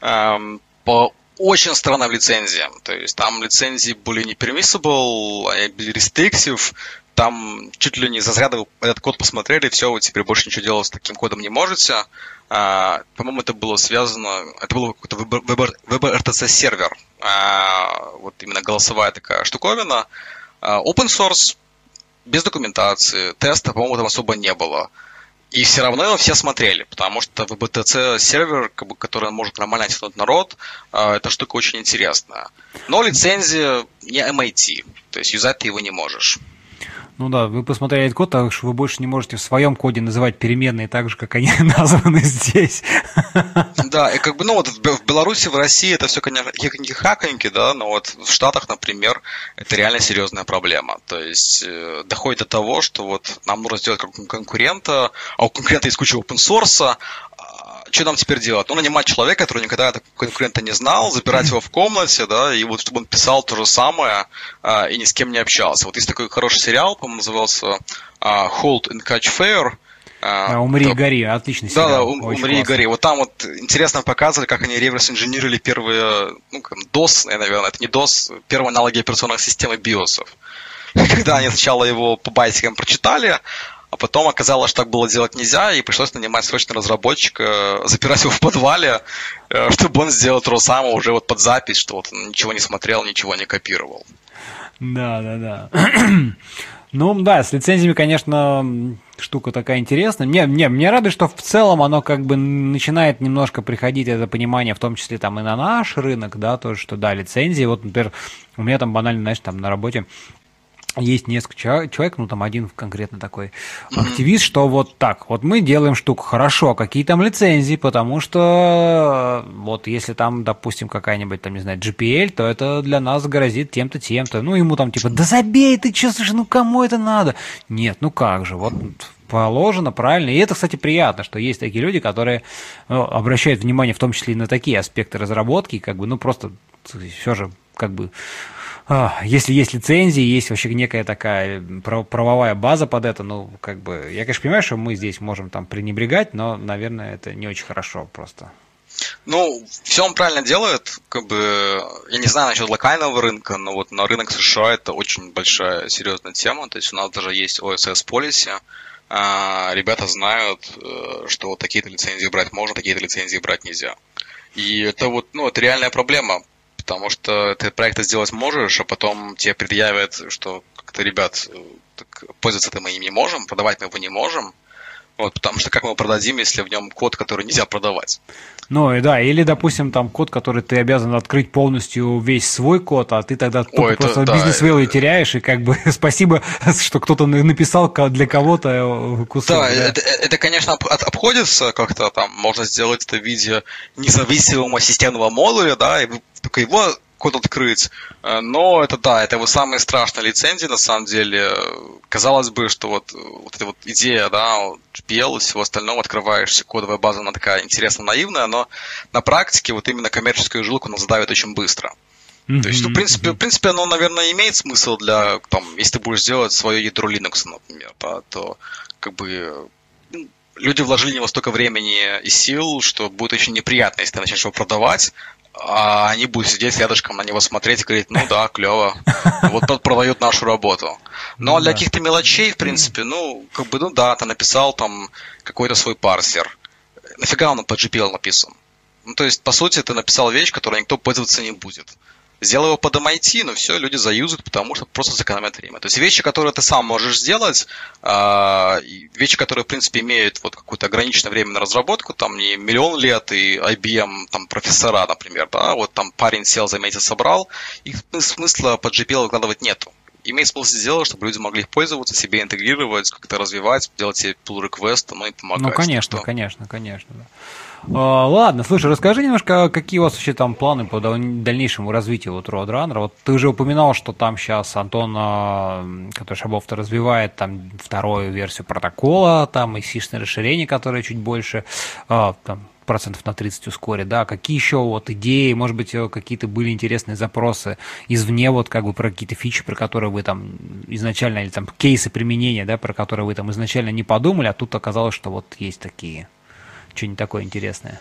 по очень странным лицензиям. То есть там лицензии были не permissible, а были restrictive. Там чуть ли не из разряда этот код посмотрели, все, вы теперь больше ничего делать с таким кодом не можете. По-моему, это было связано, это был какой-то WebRTC сервер, вот именно голосовая такая штуковина. Open source, без документации, теста, по-моему, там особо не было. И все равно его все смотрели, потому что WebRTC сервер, который может нормально тянуть народ, эта штука очень интересная. Но лицензия не MIT, то есть юзать ты его не можешь. Ну да, вы посмотрели этот код, так что вы больше не можете в своем коде называть переменные так же, как они названы здесь. Да, и как бы, ну вот в Беларуси, в России это все, конечно, хаконьки, да, но вот в Штатах, например, это реально серьезная проблема. То есть доходит до того, что вот нам нужно сделать как конкурента, а у конкурента есть куча open source, что нам теперь делать? Ну, нанимать человека, который никогда этого конкурента не знал, запирать его в комнате, да, и вот чтобы он писал то же самое и ни с кем не общался. Вот есть такой хороший сериал, по-моему, назывался Halt and Catch Fire. «Умри и гори», отличный сериал. Да, «Умри и гори». Вот там вот интересно показывали, как они реверс-инженерили первые, ну, DOS, наверное, это не DOS, первые аналоги операционных систем и биосов. Когда они сначала его по байтикам прочитали, а потом оказалось, что так было делать нельзя, и пришлось нанимать срочно разработчика, запирать его в подвале, чтобы он сделал то же самое уже вот под запись, что вот он ничего не смотрел, ничего не копировал. Да. Ну да, с лицензиями, конечно, штука такая интересная. Мне радует, что в целом оно как бы начинает немножко приходить, это понимание, в том числе там и на наш рынок, да, тоже, что да, лицензии. Вот, например, у меня там банально, знаешь, там на работе есть несколько человек, ну там один конкретно такой активист, что вот так, вот мы делаем штуку, хорошо, какие там лицензии, потому что вот если там, допустим, какая-нибудь там, не знаю, GPL, то это для нас грозит тем-то, тем-то. Ну ему там типа, да забей ты, что, слушай, ну кому это надо? Нет, ну как же, вот положено, правильно. И это, кстати, приятно, что есть такие люди, которые обращают внимание в том числе и на такие аспекты разработки, как бы, ну просто все же как бы... Если есть лицензии, есть вообще некая такая правовая база под это, ну, как бы, я, конечно, понимаю, что мы здесь можем там пренебрегать, но, наверное, это не очень хорошо просто. Ну, все он правильно делает, как бы, я не знаю насчет локального рынка, но вот на рынок США это очень большая, серьезная тема, то есть у нас даже есть OSS policy, ребята знают, что такие-то лицензии брать можно, такие-то лицензии брать нельзя. И это вот, ну, это реальная проблема. Потому что ты проекты сделать можешь, а потом тебе предъявят, что как-то, ребят, так, пользоваться мы им не можем, продавать мы его не можем. Вот, потому что как мы его продадим, если в нем код, который нельзя продавать? Ну и да, или, допустим, там код, который ты обязан открыть полностью весь свой код, а ты тогда просто бизнес-вэлью теряешь, и как бы спасибо, что кто-то написал для кого-то кусок. Да, это, конечно, обходится как-то, там можно сделать это в виде независимого системного модуля, да, и вы только его код открыть. Но это да, это вот самые страшные лицензии, на самом деле. Казалось бы, что вот эта вот идея, да, GPL и всего остального, открываешься, кодовая база, она такая интересно наивная, но на практике вот именно коммерческую жилку она задавит очень быстро. То есть, ну, в принципе, оно, наверное, имеет смысл для, там, если ты будешь делать свое ядро Linux, например, да, то как бы люди вложили в него столько времени и сил, что будет очень неприятно, если ты начнешь его продавать, а они будут сидеть рядышком на него смотреть и говорить, ну да, клево, вот тот продает нашу работу. Но для каких-то мелочей, в принципе, ну, как бы, ну да, ты написал там какой-то свой парсер. Нафига он по GPL написан? Ну, то есть, по сути, ты написал вещь, которой никто пользоваться не будет. Сделай его под MIT, но все, люди заюзают, потому что просто сэкономят время. То есть вещи, которые ты сам можешь сделать, вещи, которые, в принципе, имеют вот какое-то ограниченное время на разработку, там не миллион лет и IBM, там, профессора, например, да, вот там парень сел за месяц собрал, их смысла под GPL выкладывать нету. Имеет смысл сделать, чтобы люди могли их пользоваться, себе интегрировать, как-то развивать, делать себе pull-request, ну и помогать. Ну, конечно, да. Ладно, слушай, расскажи немножко, какие у вас вообще там планы по дальнейшему развитию вот Roadrunner. Вот ты уже упоминал, что там сейчас Антон, который Шабов-то развивает там вторую версию протокола, там и сишное расширение, которое чуть больше, там, процентов на 30 ускорит, да, какие еще вот идеи, может быть, какие-то были интересные запросы извне, вот как бы про какие-то фичи, про которые вы там изначально, или там кейсы применения, да, про которые вы там изначально не подумали, а тут оказалось, что вот есть такие, что-нибудь такое интересное.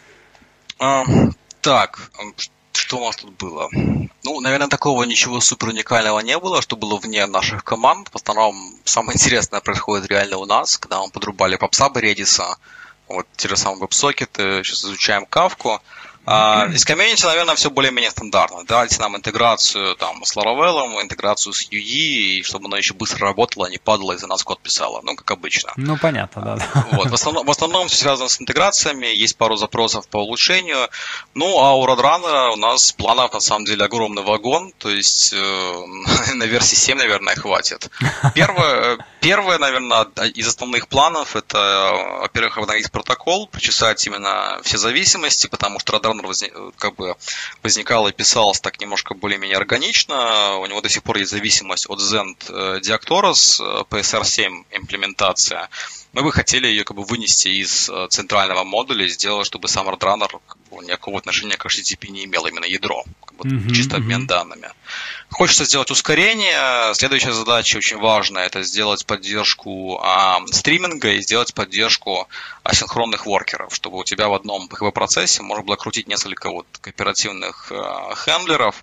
Так, что у нас тут было? Ну, наверное, такого ничего супер уникального не было, что было вне наших команд. В основном самое интересное происходит реально у нас, когда мы подрубали попсабы Redis, вот те же самые веб-сокеты, сейчас изучаем Kafka. Из комьюнити, наверное, все более-менее стандартно. Дайте нам интеграцию там, с Laravel, интеграцию с UE, и чтобы оно еще быстро работало, не падало и за нас код писало. Ну, как обычно. Ну, понятно, да. Вот. В основном все связано с интеграциями, есть пару запросов по улучшению. Ну, а у Roadrunner у нас планов, на самом деле, огромный вагон, то есть на версии 7, наверное, хватит. Первое, наверное, из основных планов, это, во-первых, обновить протокол, прочесать именно все зависимости, потому что Roadrunner как бы возникал и писался так немножко более-менее органично. У него до сих пор есть зависимость от Zend Diactoros, PSR7 имплементация. Мы бы хотели ее как бы вынести из центрального модуля и сделать, чтобы сам Roadrunner как бы, никакого отношения к HTTP не имел, именно ядро, как бы, чисто обмен данными. Хочется сделать ускорение. Следующая задача очень важная, это сделать поддержку стриминга и сделать поддержку асинхронных воркеров, чтобы у тебя в одном процессе можно было крутить несколько вот кооперативных хендлеров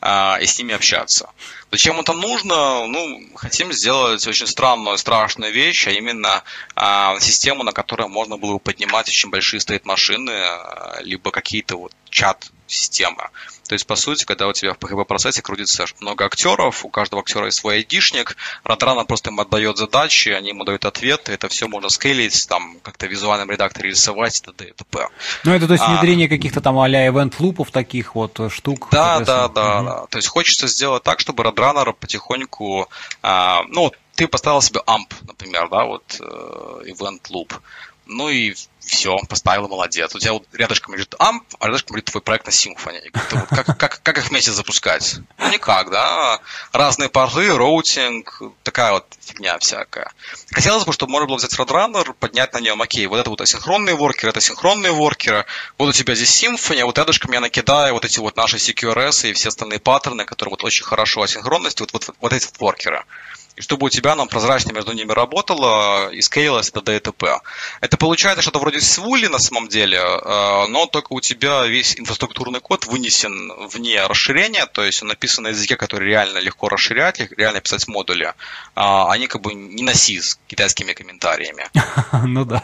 и с ними общаться. Зачем это нужно? Ну, хотим сделать очень странную и страшную вещь, а именно систему, на которой можно было бы поднимать очень большие стейт-машины, либо какие-то вот чат-системы. То есть, по сути, когда у тебя в PHP-процессе крутится много актеров, у каждого актера есть свой айдишник, Roadrunner просто им отдает задачи, они ему дают ответы, это все можно скейлить, там, как-то в визуальном редакторе рисовать, т.д. и т.п. Ну, это то есть внедрение каких-то там а-ля event-лупов, таких вот штук. Да. То есть, хочется сделать так, чтобы Roadrunner потихоньку, ну, ты поставил себе AMP, например, да, вот, event loop, ну и все, поставил, молодец. У тебя вот рядышком лежит AMP, а рядышком лежит твой проект на Symfony. Вот как их вместе запускать? Ну, никак, да. Разные порты, роутинг, такая вот фигня всякая. Хотелось бы, чтобы можно было взять Roadrunner, поднять на нем, окей, вот это вот асинхронные воркеры, это синхронные воркеры, вот у тебя здесь Symfony, а вот рядышком я накидаю вот эти вот наши CQRS и все остальные паттерны, которые вот очень хорошо асинхронность, вот эти вот воркеры. И чтобы у тебя нам прозрачно между ними работало и скейлилось т.д. и т.п. Это получается что-то вроде Свули на самом деле, но только у тебя весь инфраструктурный код вынесен вне расширения, то есть он написан на языке, который реально легко расширять, реально писать модули. Они как бы не на C с китайскими комментариями. Ну да.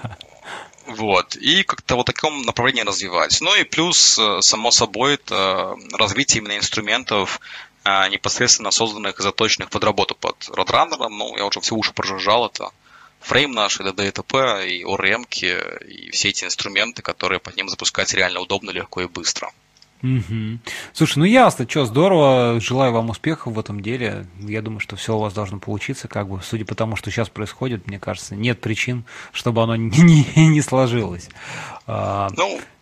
Вот. И как-то вот в таком направлении развивать. Ну и плюс, само собой, это развитие именно инструментов, непосредственно созданных и заточенных под работу под Roadrunner. Ну, я уже все уши прожужжал, это фрейм наш, и т.д. и т.п., и ORM-ки, и все эти инструменты, которые под ним запускать реально удобно, легко и быстро. Угу. Слушай, ну ясно, что здорово, желаю вам успехов в этом деле. Я думаю, что все у вас должно получиться, как бы, судя по тому, что сейчас происходит, мне кажется, нет причин, чтобы оно не сложилось. Ну,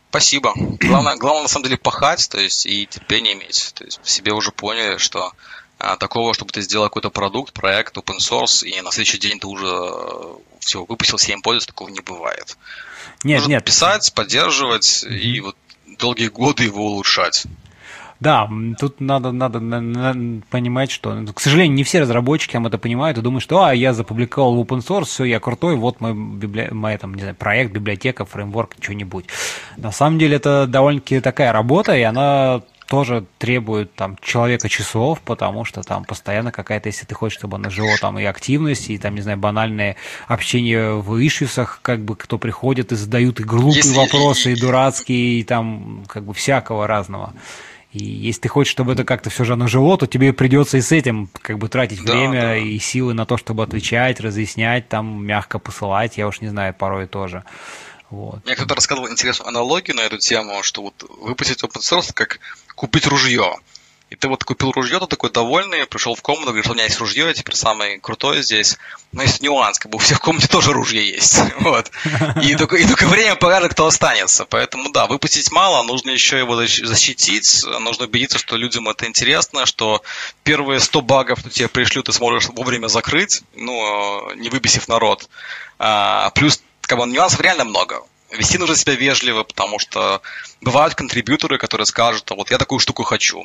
Спасибо. Главное, на самом деле, пахать, то есть, и терпение иметь. То есть, в себе уже поняли, что такого, чтобы ты сделал какой-то продукт, проект, open source, и на следующий день ты уже все, выпустил, всем пользоваться, такого не бывает. Нужно писать, поддерживать, и вот долгие годы его улучшать. Да, тут надо понимать, что, к сожалению, не все разработчики там это понимают и думают, что я запубликовал в open source, все, я крутой, вот мой там, не знаю, проект, библиотека, фреймворк, что-нибудь. На самом деле это довольно-таки такая работа, и она тоже требует там человека часов, потому что там постоянно какая-то, если ты хочешь, чтобы она жила, там и активность, и там, не знаю, банальное общение в ишьюсах, как бы кто приходит и задают и глупые вопросы, и дурацкие, и там как бы всякого разного. И если ты хочешь, чтобы это как-то все же оно жило, то тебе придется и с этим как бы тратить время и силы на то, чтобы отвечать, разъяснять, там мягко посылать, я уж не знаю, порой тоже. Вот. Мне кто-то рассказывал интересную аналогию на эту тему, что вот выпустить open source как купить ружье. И ты вот купил ружье, ты такой довольный, пришел в комнату, говоришь, у меня есть ружье, я теперь самый крутой здесь. Но есть нюанс, как бы у всех в комнате тоже ружье есть. Вот. И только время покажет, кто останется. Поэтому да, выпустить мало, нужно еще его защитить, нужно убедиться, что людям это интересно, что первые 100 багов, что тебе пришлют, ты сможешь вовремя закрыть, не выбесив народ. Плюс как бы нюансов реально много. Вести нужно себя вежливо, потому что бывают контрибьюторы, которые скажут, вот я такую штуку хочу.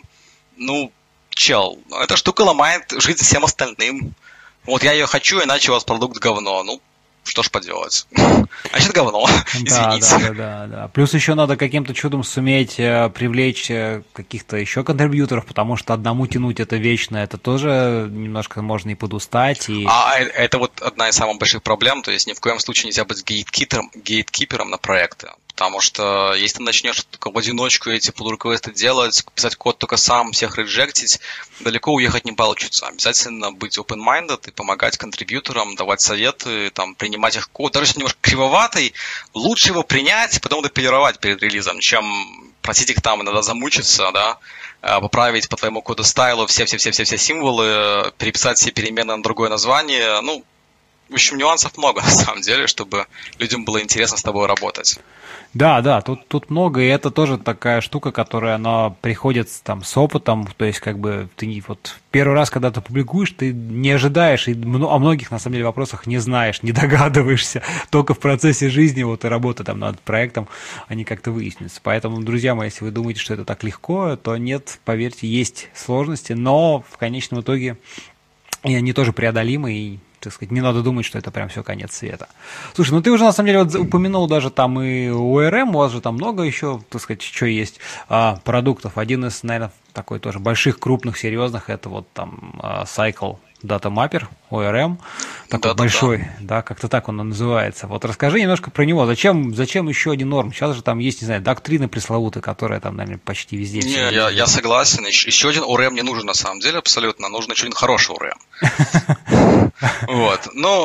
Чел, эта штука ломает жизнь всем остальным. Вот я ее хочу, иначе у вас продукт говно. Что ж поделать. Значит, говно. Извините. Да. Плюс еще надо каким-то чудом суметь привлечь каких-то еще контрибьюторов, потому что одному тянуть это вечно, это тоже немножко можно и подустать. Это вот одна из самых больших проблем, то есть ни в коем случае нельзя быть гейткипером на проекты. Потому что если ты начнешь только в одиночку эти pull-реквесты делать, писать код только сам, всех реджектить, далеко уехать не получится. Обязательно быть open-minded и помогать контрибьюторам, давать советы, принимать их код. Даже если немножко кривоватый, лучше его принять и потом допилировать перед релизом, чем просить их иногда замучиться, да, поправить по твоему коду-стайлу все символы, переписать все перемены на другое название. В общем, нюансов много, на самом деле, чтобы людям было интересно с тобой работать. Да, тут много, и это тоже такая штука, которая, она приходит с опытом, то есть, как бы, ты вот первый раз, когда ты публикуешь, ты не ожидаешь, и о многих, на самом деле, вопросах не знаешь, не догадываешься, только в процессе жизни, и работы над проектом, они как-то выяснятся. Поэтому, друзья мои, если вы думаете, что это так легко, то нет, поверьте, есть сложности, но в конечном итоге они тоже преодолимы, и так сказать, не надо думать, что это прям все конец света. Слушай, ты уже на самом деле упомянул даже там и ORM, у вас же там много еще, так сказать, что есть продуктов. Один из, наверное, такой тоже больших, крупных, серьезных, это вот там Cycle Data Mapper, ORM, такой большой, да, как-то так он называется. Вот расскажи немножко про него. Зачем еще один ORM? Сейчас же там есть, не знаю, доктрины пресловутые, которые там, наверное, почти везде. Я согласен. Еще один ORM не нужен на самом деле абсолютно. Нужен еще один хороший ORM. Вот.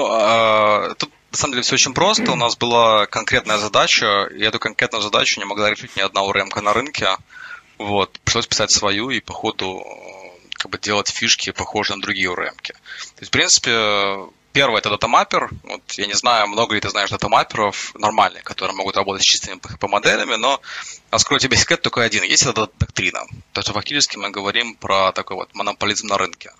Тут на самом деле все очень просто. У нас была конкретная задача, и эту конкретную задачу не могла решить ни одна ORM-ка на рынке. Вот. Пришлось писать свою и по ходу делать фишки, похожие на другие ORM-ки. То есть, в принципе, первый это датамаппер. Вот, я не знаю, много ли ты знаешь датамапперов нормальных, которые могут работать с чистыми PHP-моделями, но раскрою тебе секрет только один. Есть эта доктрина. То есть, фактически мы говорим про такой вот монополизм на рынке.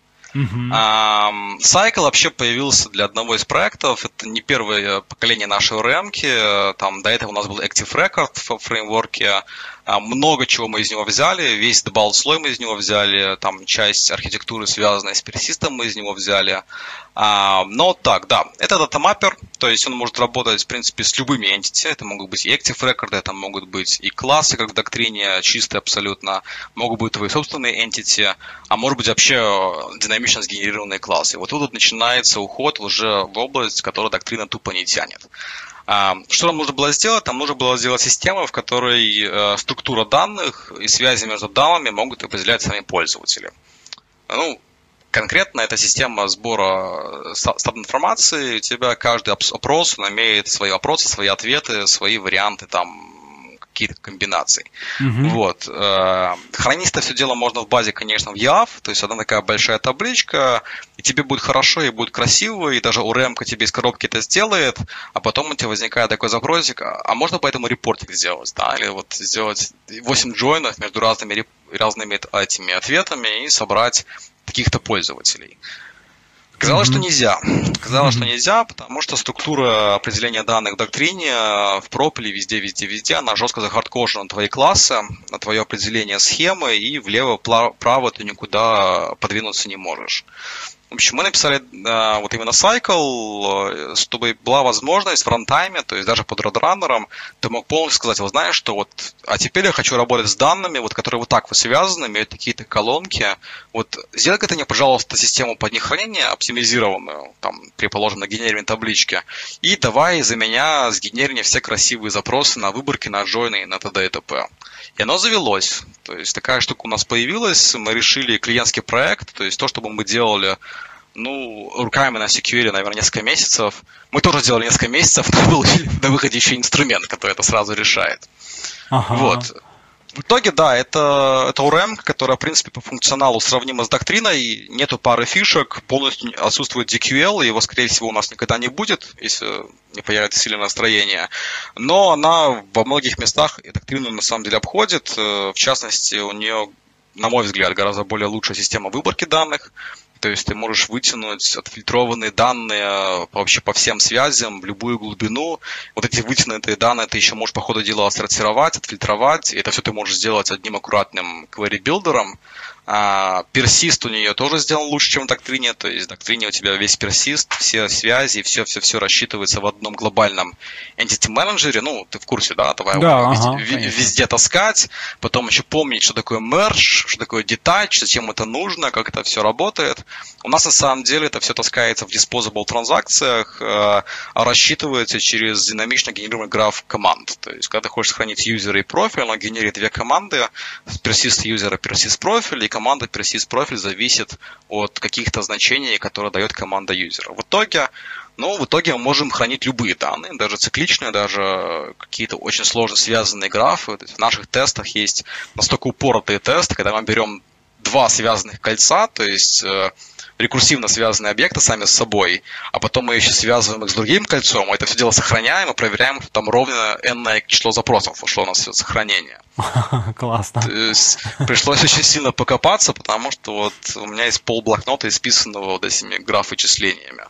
Cycle вообще появился для одного из проектов. Это не первое поколение нашей ORM-ки. До этого у нас был Active Record в фреймворке. Много чего мы из него взяли. Весь debugged слой мы из него взяли. Часть архитектуры, связанная с персистом, мы из него взяли. Но так, да, это датамаппер. То есть он может работать, в принципе, с любыми entity. Это могут быть и Active Record, это могут быть и классы, как в доктрине, чистые абсолютно. Могут быть твои собственные entity, а может быть вообще динамично сгенерированные классы. Вот тут начинается уход уже в область, которую доктрина тупо не тянет. Что нам нужно было сделать? Нам нужно было сделать систему, в которой структура данных и связи между данными могут определять сами пользователи. Конкретно это система сбора стат-информации. У тебя каждый опрос, он имеет свои вопросы, свои ответы, свои варианты каких-то комбинаций. Вот. Хранить это все дело можно в базе, конечно, в YAV, то есть одна такая большая табличка, и тебе будет хорошо, и будет красиво, и даже ORM-ка тебе из коробки это сделает, а потом у тебя возникает такой запросик, а можно поэтому репортинг сделать, да, или вот сделать 8 джойнов между разными этими ответами и собрать каких-то пользователей. Казалось, что нельзя. Казалось, что нельзя, потому что структура определения данных в доктрине, в прополе, везде, она жестко захардкожена на твои классы, на твое определение схемы, и влево-право ты никуда подвинуться не можешь. В общем, мы написали вот именно cycle, чтобы была возможность в рантайме, то есть даже под родраннером, ты мог полностью сказать, вот знаешь, что вот, а теперь я хочу работать с данными, вот, которые вот так вот связаны, имеют какие-то колонки, вот сделай-ка ты мне, пожалуйста, систему под них хранения оптимизированную, там, предположим, на генерированной табличке, и давай за меня сгенери все красивые запросы на выборки, на джойны, на т.д. и т.п. И оно завелось. То есть такая штука у нас появилась. Мы решили клиентский проект, то есть то, что мы делали, руками на SQL, наверное, несколько месяцев. Мы тоже делали несколько месяцев, но был на выходе еще инструмент, который это сразу решает. Вот. В итоге, да, это ORM, которая, в принципе, по функционалу сравнима с доктриной, нету пары фишек, полностью отсутствует DQL, его, скорее всего, у нас никогда не будет, если не появится сильное настроение. Но она во многих местах доктрину на самом деле обходит. В частности, у нее, на мой взгляд, гораздо более лучшая система выборки данных. То есть ты можешь вытянуть отфильтрованные данные вообще по всем связям в любую глубину. Вот эти вытянутые данные ты еще можешь по ходу дела отсортировать, отфильтровать. И это все ты можешь сделать одним аккуратным query-билдером. Persist у нее тоже сделан лучше, чем в доктрине. То есть в доктрине у тебя весь persist, все связи, все рассчитывается в одном глобальном entity менеджере. Ты в курсе, да? Давай везде таскать. Потом еще помнить, что такое merge, что такое detach, зачем это нужно, как это все работает. У нас на самом деле это все таскается в disposable транзакциях, рассчитывается через динамично генерируемый граф команд. То есть, когда ты хочешь сохранить юзера и профиль, он генерит две команды, persist user и persist профиль, и команда persist профиль зависит от каких-то значений, которые дает команда юзера. В итоге мы можем хранить любые данные, даже цикличные, даже какие-то очень сложно связанные графы. То есть в наших тестах есть настолько упоротые тесты, когда мы берем два связанных кольца, то есть рекурсивно связанные объекты сами с собой, а потом мы еще связываем их с другим кольцом, это все дело сохраняем и проверяем, что там ровно n-ное число запросов ушло на все сохранение. Классно. То есть пришлось очень сильно покопаться, потому что вот у меня есть полблокнота, исписанного вот этими граф-вычислениями.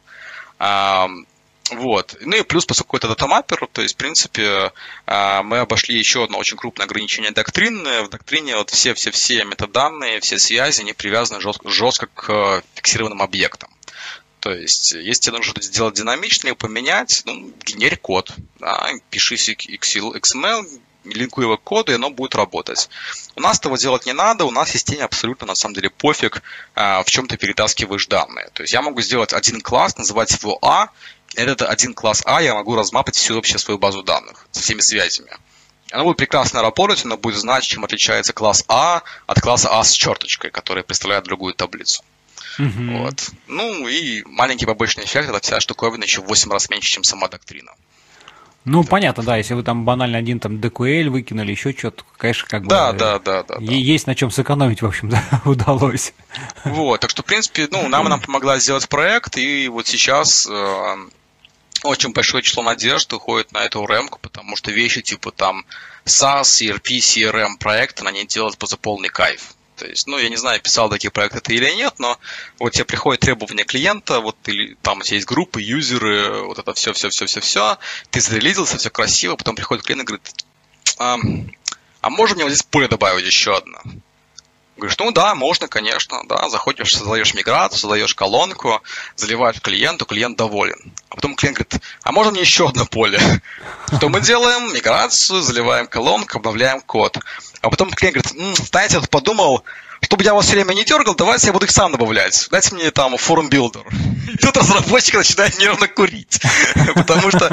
Вот. И плюс, поскольку это датамаппер, то есть, в принципе, мы обошли еще одно очень крупное ограничение доктрины. В доктрине вот все метаданные, все связи, они привязаны жестко к фиксированным объектам. То есть, если тебе нужно сделать динамично и поменять, генери код, да, пиши XML, линкуй его к коду, и оно будет работать. У нас этого делать не надо, у нас в системе абсолютно, на самом деле, пофиг, в чем ты перетаскиваешь данные. То есть, я могу сделать один класс, называть его А, этот один класс А я могу размапать всю вообще свою базу данных со всеми связями. Оно будет прекрасно работать, оно будет знать, чем отличается класс А от класса А с черточкой, который представляет другую таблицу. Вот. И маленький побочный эффект, это вся штуковина еще в 8 раз меньше, чем сама доктрина. Понятно, да, если вы там банально один там DQL выкинули, еще что-то, конечно, как бы... Да. Есть на чем сэкономить, в общем, да, удалось. Вот, так что, в принципе, нам помогла сделать проект, и вот сейчас очень большое число надежд уходит на эту ORM-ку, потому что вещи типа там SaaS, ERP, CRM проекты, они делают за полный кайф. То есть, я не знаю, писал такие проекты ты или нет, но вот тебе приходят требования клиента, вот или там у тебя есть группы, юзеры, вот это все, ты зарелизился, все красиво, потом приходит клиент и говорит, а можно мне вот здесь поле добавить еще одно? Говоришь, да, можно, конечно, да, заходишь, создаешь миграцию, создаешь колонку, заливаешь клиенту, клиент доволен. А потом клиент говорит, а можно мне еще одно поле? Что мы делаем? Миграцию, заливаем колонку, обновляем код. А потом клиент говорит, знаете, я тут подумал, чтобы я вас все время не дергал, давайте я буду их сам добавлять. Дайте мне там форум-билдер. И тут разработчик начинает нервно курить. Потому что,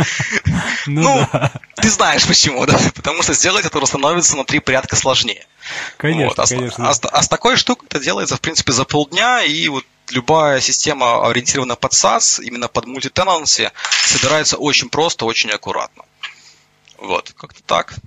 ты знаешь почему, да? Потому что сделать это становится на 3 порядка сложнее. Конечно, конечно. А с такой штукой это делается, в принципе, за полдня, и вот любая система, ориентированная под SaaS, именно под мультитенанси, собирается очень просто, очень аккуратно. Вот, как-то так.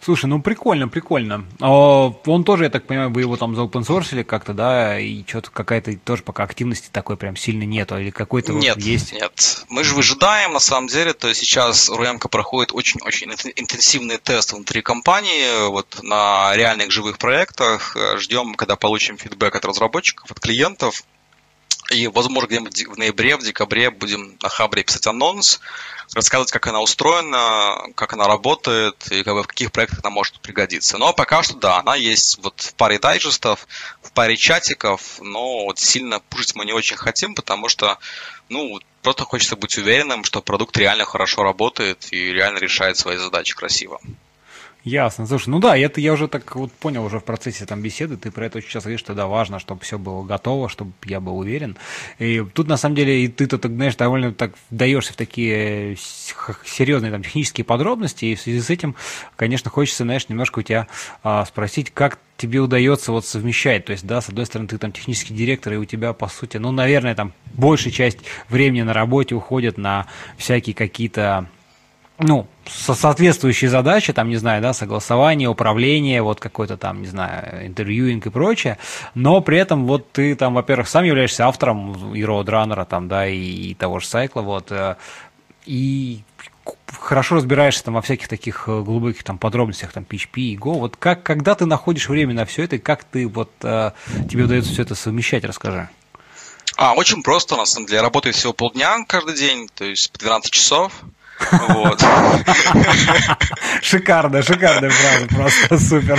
Слушай, ну прикольно, прикольно. Он тоже, я так понимаю, вы его там заопенсорсили как-то, да, и что-то какая-то тоже пока активности такой прям сильно нету, или какой-то Нет, вот есть? нет. Мы же выжидаем, на самом деле, то есть сейчас РУМК проходит очень-очень интенсивный тест внутри компании, вот на реальных живых проектах. Ждем, когда получим фидбэк от разработчиков, от клиентов. И, возможно, где-нибудь в ноябре, в декабре будем на Хабре писать анонс, рассказывать, как она устроена, как она работает и как бы в каких проектах она может пригодиться. Но пока что, да, она есть вот в паре дайджестов, в паре чатиков, но вот сильно пушить мы не очень хотим, потому что, ну, просто хочется быть уверенным, что продукт реально хорошо работает и реально решает свои задачи красиво. Ясно. Слушай, ну да, это я уже так вот понял уже в процессе там беседы, ты про это очень часто говоришь, что да, важно, чтобы все было готово, чтобы я был уверен. И тут на самом деле и ты-то, знаешь, довольно так вдаешься в такие серьезные там технические подробности, и в связи с этим, конечно, хочется, знаешь, немножко у тебя спросить, как тебе удается вот совмещать, то есть, да, с одной стороны, ты там технический директор, и у тебя, по сути, ну, наверное, там большая часть времени на работе уходит на всякие какие-то, ну, соответствующие задачи, там, не знаю, да, согласование, управление, вот какой-то там, не знаю, интервьюинг и прочее, но при этом вот ты там, во-первых, сам являешься автором и Roadrunner, там, да, и того же сайкла, вот, и хорошо разбираешься там во всяких таких глубоких там подробностях, там, PHP и Go, вот как, когда ты находишь время на все это, и как ты вот, тебе удается все это совмещать, расскажи. Очень просто, на самом деле, я работаю всего полдня каждый день, то есть по 12 часов. Вот. Шикарно, шикарная фраза, просто супер.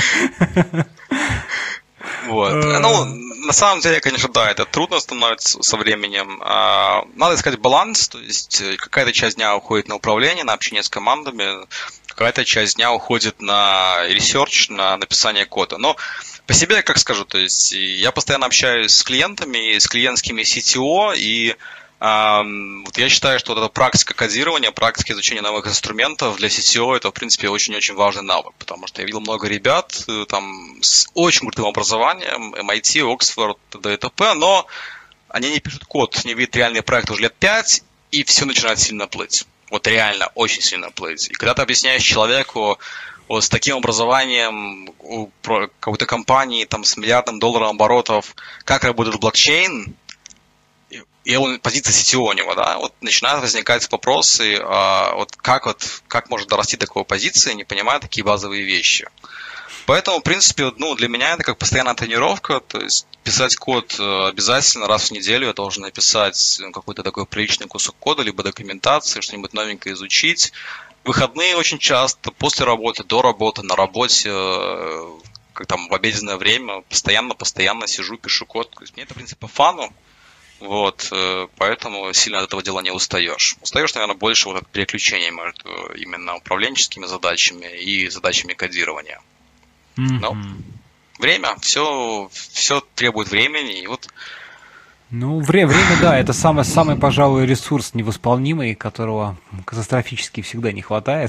Вот. Ну, на самом деле, конечно, да, это трудно становится со временем. Надо искать баланс, то есть какая-то часть дня уходит на управление, на общение с командами, какая-то часть дня уходит на ресерч, на написание кода. Но по себе, как скажу, то есть я постоянно общаюсь с клиентами, с клиентскими CTO, и вот я считаю, что вот эта практика кодирования, практика изучения новых инструментов для CTO это, в принципе, очень-очень важный навык, потому что я видел много ребят там с очень крутым образованием, MIT, Оксфорд, т.д. и т.п., но они не пишут код, не видят реальный проект уже лет 5, и все начинает сильно плыть. Вот реально очень сильно плыть. И когда ты объясняешь человеку вот с таким образованием у какой-то компании там, с $1 миллиардом оборотов, как работает блокчейн, и он, позиция CTO у него, да, вот начинают возникать вопросы, как может дорасти до такой позиции, не понимая такие базовые вещи. Поэтому, в принципе, ну, для меня это как постоянная тренировка, то есть писать код обязательно раз в неделю я должен написать какой-то такой приличный кусок кода, либо документации, что-нибудь новенькое изучить. Выходные очень часто, после работы, до работы, на работе, как там в обеденное время, постоянно сижу, пишу код. То есть мне это, в принципе, по фану. Вот, поэтому сильно от этого дела не устаешь. Устаешь, наверное, больше вот от переключения между именно управленческими задачами и задачами кодирования. Но время, все требует времени, и вот. Ну, время, да, это самый, пожалуй, ресурс невосполнимый, которого катастрофически всегда не хватает.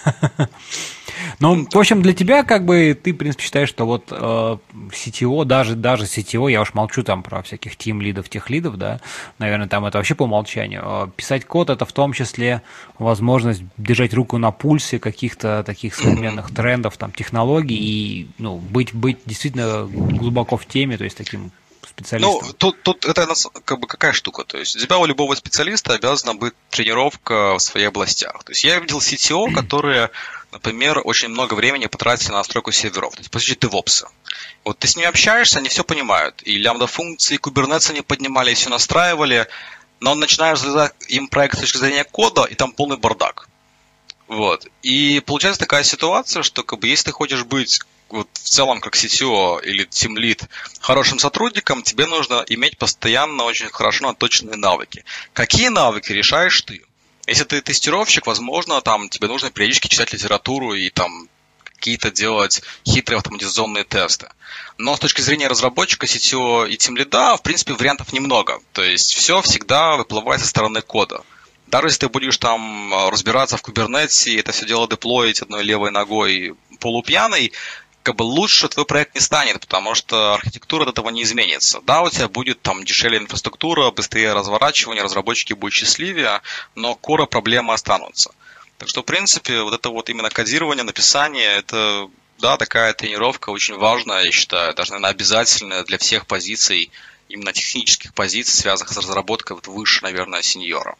Ну, в общем, для тебя, как бы, ты, в принципе, считаешь, что вот CTO, даже CTO, я уж молчу там про всяких тим-лидов, тех-лидов, да, наверное, там это вообще по умолчанию. Писать код – это в том числе возможность держать руку на пульсе каких-то таких современных трендов, там, технологий и, ну, быть действительно глубоко в теме, то есть таким специалистом. Ну, тут это как бы какая штука, то есть у тебя у любого специалиста обязана быть тренировка в своих областях. То есть я видел CTO, которые, например, очень много времени потратили на настройку серверов, то есть, по сути, DevOps. Вот ты с ними общаешься, они все понимают. И лямбда-функции, и Kubernetes они поднимали, и все настраивали, но начинаешь задать им проект с точки зрения кода, и там полный бардак. Вот. И получается такая ситуация, что как бы, если ты хочешь быть вот, в целом как CTO или Team Lead хорошим сотрудником, тебе нужно иметь постоянно очень хорошо наточенные навыки. Какие навыки решаешь ты? Если ты тестировщик, возможно, там тебе нужно периодически читать литературу и там какие-то делать хитрые автоматизационные тесты. Но с точки зрения разработчика, CTO и Team Lead, в принципе, вариантов немного. То есть все всегда выплывает со стороны кода. Даже если ты будешь там разбираться в Kubernetes, это все дело деплоить одной левой ногой полупьяной, как бы лучше твой проект не станет, потому что архитектура от этого не изменится. Да, у тебя будет там дешевле инфраструктура, быстрее разворачивание, разработчики будут счастливее, но core проблемы останутся. Так что, в принципе, вот это вот именно кодирование, написание, это, да, такая тренировка очень важная, я считаю, даже, наверное, обязательная для всех позиций, именно технических позиций, связанных с разработкой вот выше, наверное, сеньора.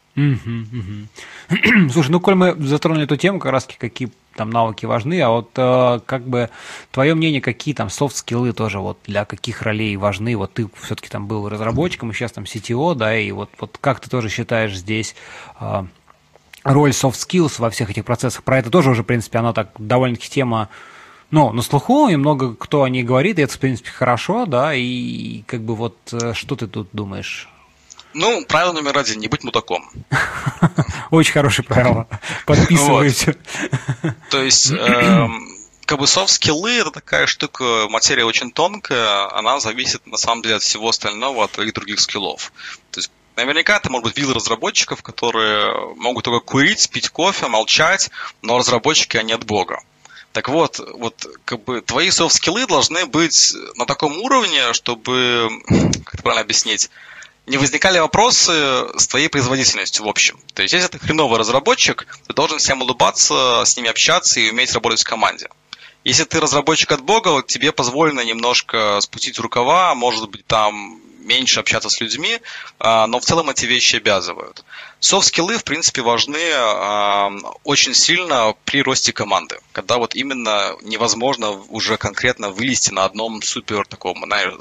Слушай, ну, коль мы затронули эту тему, как раз какие там навыки важны, а вот как бы твое мнение, какие там софт-скиллы тоже вот для каких ролей важны? Вот ты все-таки там был разработчиком, и сейчас там CTO, да, и вот как ты тоже считаешь здесь роль soft skills во всех этих процессах? Про это тоже уже, в принципе, она так довольно-таки тема, ну, на слуху, и много кто о ней говорит, и это, в принципе, хорошо, да, и как бы вот что ты тут думаешь? Ну, правило номер 1 – не быть мудаком. Очень хорошее правило. Подписываюсь. То есть, как бы софт-скиллы – это такая штука, материя очень тонкая, она зависит, на самом деле, от всего остального, от твоих других скиллов. То есть, наверняка ты, может быть, видел разработчиков, которые могут только курить, пить кофе, молчать, но разработчики, они от бога. Так вот, как бы твои софт-скиллы должны быть на таком уровне, чтобы, как это правильно объяснить, не возникали вопросы с твоей производительностью в общем. То есть, если ты хреновый разработчик, ты должен всем улыбаться, с ними общаться и уметь работать в команде. Если ты разработчик от бога, тебе позволено немножко спустить рукава, может быть, там меньше общаться с людьми, но в целом эти вещи обязывают. Софт-скиллы, в принципе, важны очень сильно при росте команды, когда вот именно невозможно уже конкретно вылезти на одном супер таком,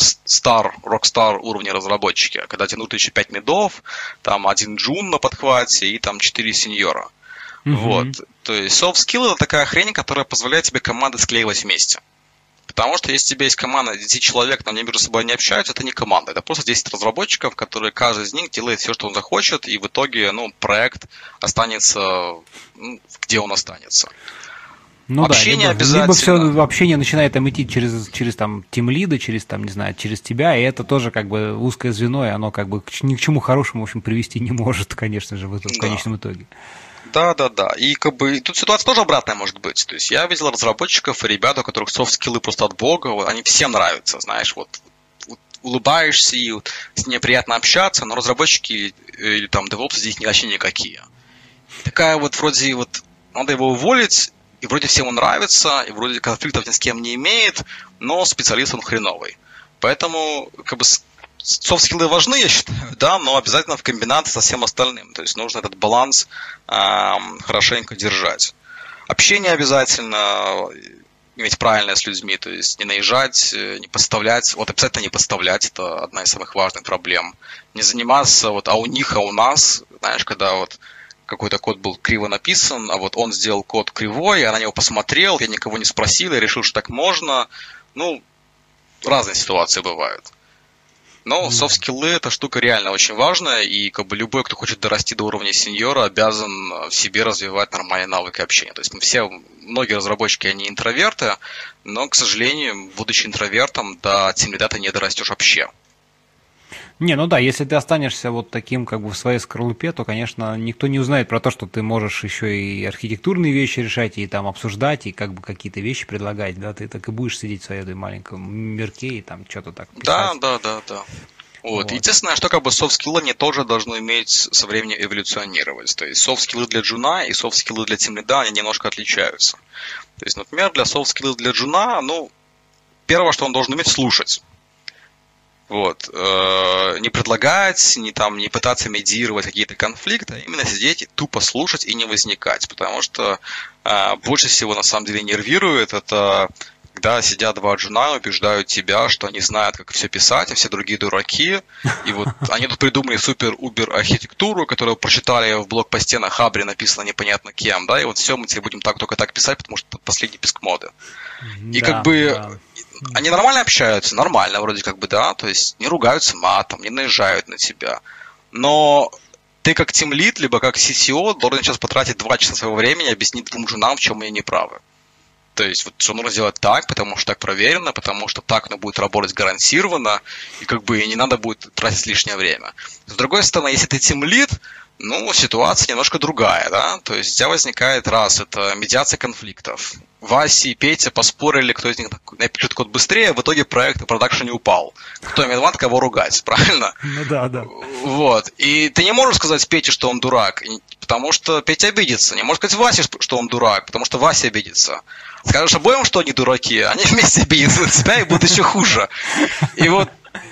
рок-стар уровне разработчика, когда тебе нужно еще 5 мидов, там 1 джун на подхвате и там 4 сеньора. Вот. То есть soft-skill – это такая хрень, которая позволяет тебе команды склеивать вместе. Потому что если у тебя есть команда 10 человек, но они между собой не общаются, это не команда. Это просто 10 разработчиков, которые каждый из них делает все, что он захочет, и в итоге проект останется, где он останется. Ну общение да, либо все общение начинает там идти через там тимлида, через там, не знаю, через тебя, и это тоже как бы узкое звено, и оно как бы ни к чему хорошему, в общем, привести не может, конечно же, в конечном итоге. Да. И как бы тут ситуация тоже обратная может быть. То есть я видел разработчиков и ребят, у которых софт-скиллы просто от бога, они всем нравятся, знаешь, вот улыбаешься, и с ними приятно общаться, но разработчики или там девопсы здесь вообще никакие. Такая вот вроде вот надо его уволить, и вроде всем он нравится, и вроде конфликтов ни с кем не имеет, но специалист он хреновый. Поэтому как бы софт-скиллы важны, я считаю, да, но обязательно в комбинации со всем остальным. То есть нужно этот баланс хорошенько держать. Общение обязательно иметь правильное с людьми, то есть не наезжать, не подставлять. Вот обязательно не подставлять, это одна из самых важных проблем. Не заниматься вот а у них, а у нас, знаешь, когда вот какой-то код был криво написан, а вот он сделал код кривой, я на него посмотрел, я никого не спросил, я решил, что так можно. Ну, разные ситуации бывают. Но софт-скиллы – это штука реально очень важная, и как бы любой, кто хочет дорасти до уровня сеньора, обязан в себе развивать нормальные навыки общения. То есть многие разработчики, они интроверты, но, к сожалению, будучи интровертом, до тимлида ты не дорастешь вообще. Не, ну да, если ты останешься вот таким как бы в своей скорлупе, то, конечно, никто не узнает про то, что ты можешь еще и архитектурные вещи решать, и там обсуждать, и как бы какие-то вещи предлагать, да, ты так и будешь сидеть в своей этой маленьком мирке и там что-то так писать. Да. Вот. Единственное, что как бы софт-скиллы они тоже должны иметь со временем эволюционировать. То есть софт-скиллы для джуна и софт-скиллы для тимлида, они немножко отличаются. То есть, например, для софт-скиллов для джуна, первое, что он должен уметь слушать. Вот. Не предлагать, не пытаться медиировать какие-то конфликты, а именно сидеть и тупо слушать и не возникать. Потому что больше всего на самом деле нервирует это, когда сидят два джуна и убеждают тебя, что они знают, как все писать, а все другие дураки. И вот они тут придумали супер-убер архитектуру, которую прочитали в блогпосте на Хабре, написано непонятно кем, да, и вот все, мы тебе будем только так писать, потому что это последний писк моды. И как бы они нормально общаются, нормально вроде как бы, да, то есть не ругаются матом, не наезжают на тебя. Но ты как тимлид, либо как CTO должен сейчас потратить 2 часа своего времени и объяснить двум джунам, в чем они неправы. То есть, вот, что нужно сделать так, потому что так проверено, потому что так оно будет работать гарантированно, и как бы не надо будет тратить лишнее время. С другой стороны, если ты тимлид, ситуация немножко другая, да, то есть у тебя возникает это медиация конфликтов. Вася и Петя поспорили, кто из них напишет код быстрее, в итоге проект в продакшене упал. Кто виноват, кого ругать, правильно? Ну да. Вот. И ты не можешь сказать Пете, что он дурак, потому что Петя обидится. Не может сказать Васе, что он дурак, потому что Вася обидится. Скажешь обоим, что они дураки, они вместе обидятся на тебя и будут еще хуже. И вот,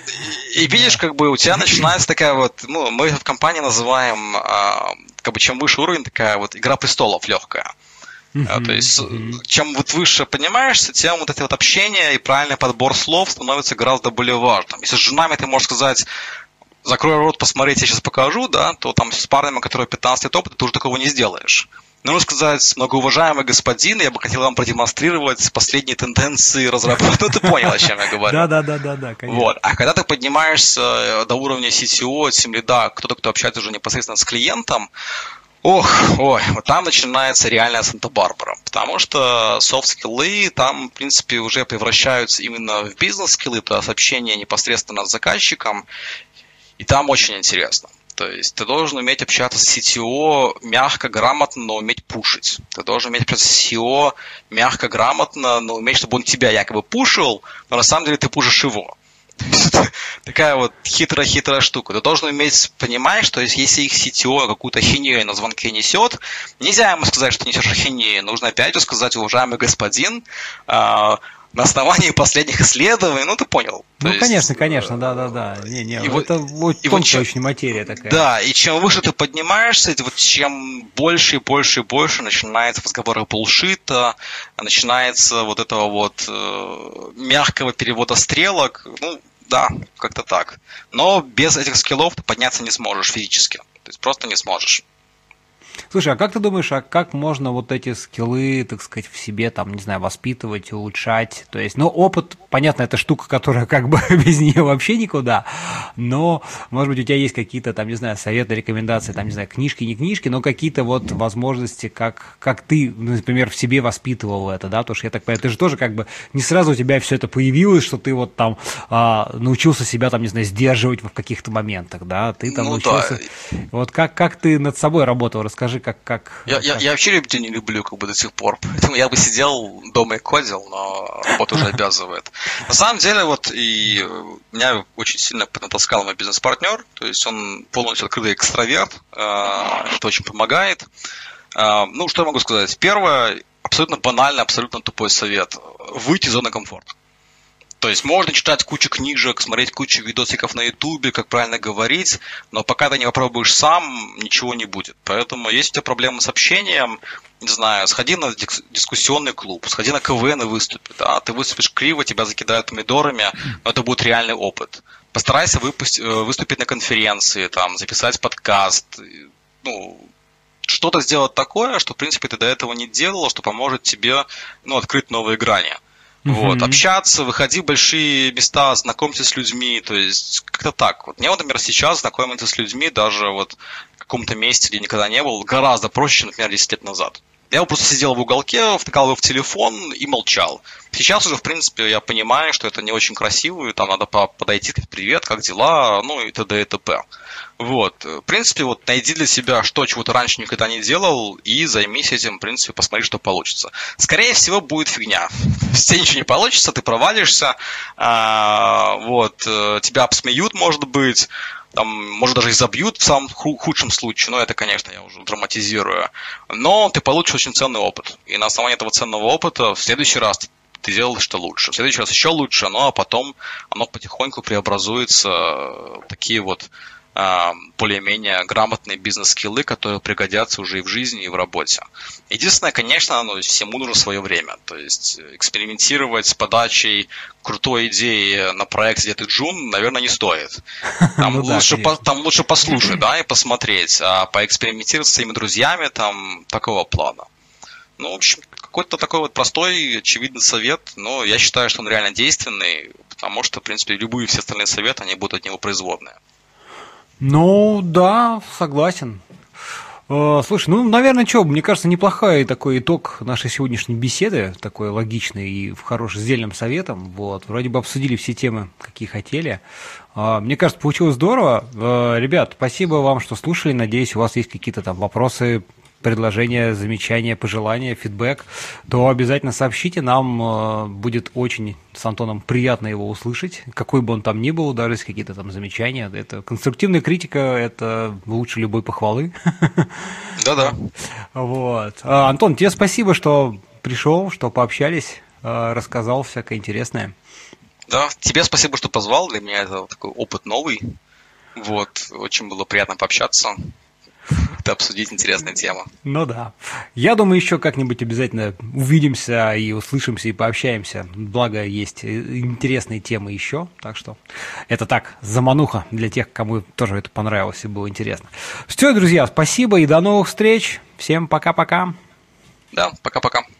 и видишь, как бы у тебя начинается такая вот, ну, мы в компании называем, как бы чем выше уровень, такая вот игра престолов легкая. То есть, чем вот выше поднимаешься, тем вот это вот общение и правильный подбор слов становится гораздо более важным. Если с женами ты можешь сказать: закрой рот, посмотреть, я сейчас покажу, да, то там с парнями, которые 15 лет опыта, ты уже такого не сделаешь. Нужно сказать: многоуважаемый господин, я бы хотел вам продемонстрировать последние тенденции разработки. Ну, ты понял, о чем я говорю. Да, конечно. Вот. А когда ты поднимаешься до уровня CTO, тимлида, кто общается уже непосредственно с клиентом, вот там начинается реальная Санта-Барбара, потому что софт-скиллы там, в принципе, уже превращаются именно в бизнес-скиллы, то есть общение непосредственно с заказчиком, и там очень интересно. То есть ты должен уметь общаться с CTO мягко, грамотно, но уметь пушить. Ты должен уметь общаться с CTO мягко, грамотно, но уметь, чтобы он тебя якобы пушил, но на самом деле ты пушишь его. Такая вот хитрая штука. Ты должен уметь понимать, что если их CTO какую-то ахинею на звонке несет, нельзя ему сказать, что ты несешь ахинею. Нужно опять же сказать: уважаемый господин, на основании последних исследований, ну ты понял. Конечно, да. Это тонкая очень материя такая. Да, и чем выше ты поднимаешься, вот чем больше и больше начинается разговор булшита, начинается вот этого вот мягкого перевода стрелок, ну да, как-то так. Но без этих скиллов ты подняться не сможешь физически, то есть просто не сможешь. Слушай, а как ты думаешь, как можно вот эти скиллы, так сказать, в себе, там, не знаю, воспитывать, улучшать? То есть, ну, опыт, понятно, это штука, которая как бы без нее вообще никуда, но, может быть, у тебя есть какие-то, там, не знаю, советы, рекомендации, там, не знаю, книжки, не книжки, но какие-то вот возможности, как ты, например, в себе воспитывал это, да? Потому что я так понимаю, ты же тоже как бы не сразу у тебя все это появилось, что ты вот там научился себя, там, не знаю, сдерживать в каких-то моментах, да? Ты там научился... Да. Вот как ты над собой работал? Расскажи, как... Я вообще людей не люблю как бы до сих пор. Поэтому я бы сидел дома и кодил, но работа уже обязывает. На самом деле, вот и меня очень сильно натаскал мой бизнес-партнер. То есть он полностью открытый экстраверт. Это очень помогает. Ну, что я могу сказать? Первое, абсолютно банальный, абсолютно тупой совет. Выйти из зоны комфорта. То есть можно читать кучу книжек, смотреть кучу видосиков на Ютубе, как правильно говорить, но пока ты не попробуешь сам, ничего не будет. Поэтому если у тебя проблемы с общением, не знаю, сходи на дискуссионный клуб, сходи на КВН и выступи. Да? Ты выступишь криво, тебя закидают помидорами, но это будет реальный опыт. Постарайся выступить на конференции, там, записать подкаст, ну, что-то сделать такое, что, в принципе, ты до этого не делал, что поможет тебе, ну, открыть новые грани. Вот, общаться, выходи в большие места, знакомься с людьми, то есть как-то так. Вот мне, вот, например, сейчас знакомиться с людьми даже вот в каком-то месте, где никогда не был, гораздо проще, чем, например, 10 лет назад. Я просто сидел в уголке, втыкал его в телефон и молчал. Сейчас уже, в принципе, я понимаю, что это не очень красиво, и там надо подойти, сказать: привет, как дела, ну и т.д. и т.п. Вот. В принципе, вот найди для себя, чего ты раньше никогда не делал, и займись этим, в принципе, посмотри, что получится. Скорее всего, будет фигня. С тебя ничего не получится, ты провалишься, вот, тебя обсмеют, может быть, там, может, даже и забьют в самом худшем случае, но это, конечно, я уже драматизирую. Но ты получишь очень ценный опыт. И на основании этого ценного опыта в следующий раз ты делаешь что лучше. В следующий раз еще лучше, ну а потом оно потихоньку преобразуется в такие вот более-менее грамотные бизнес-скиллы, которые пригодятся уже и в жизни, и в работе. Единственное, конечно, всему нужно свое время. То есть экспериментировать с подачей крутой идеи на проект, где ты джун, наверное, не стоит. Там лучше послушать, да, и посмотреть, а поэкспериментировать с своими друзьями там такого плана. Ну, в общем, какой-то такой вот простой, очевидный совет, но я считаю, что он реально действенный, потому что, в принципе, любые все остальные советы, они будут от него производные. Ну, да, согласен. Слушай, ну, наверное, мне кажется, неплохой такой итог нашей сегодняшней беседы, такой логичный и хороший, с дельным советом. Вот, вроде бы обсудили все темы, какие хотели. Мне кажется, получилось здорово. Ребят, спасибо вам, что слушали. Надеюсь, у вас есть какие-то там вопросы, предложения, замечания, пожелания, фидбэк, то обязательно сообщите нам. Будет очень с Антоном приятно его услышать, какой бы он там ни был, даже если какие-то там замечания. Это конструктивная критика, это лучше любой похвалы. Да-да. Вот. Антон, тебе спасибо, что пришел, что пообщались, рассказал всякое интересное. Да, тебе спасибо, что позвал. Для меня это такой опыт новый. Вот, очень было приятно пообщаться, обсудить интересные темы. Ну да. Я думаю, еще как-нибудь обязательно увидимся и услышимся и пообщаемся. Благо, есть интересные темы еще. Так что это так, замануха для тех, кому тоже это понравилось и было интересно. Все, друзья, спасибо и до новых встреч. Всем пока-пока. Да, пока-пока.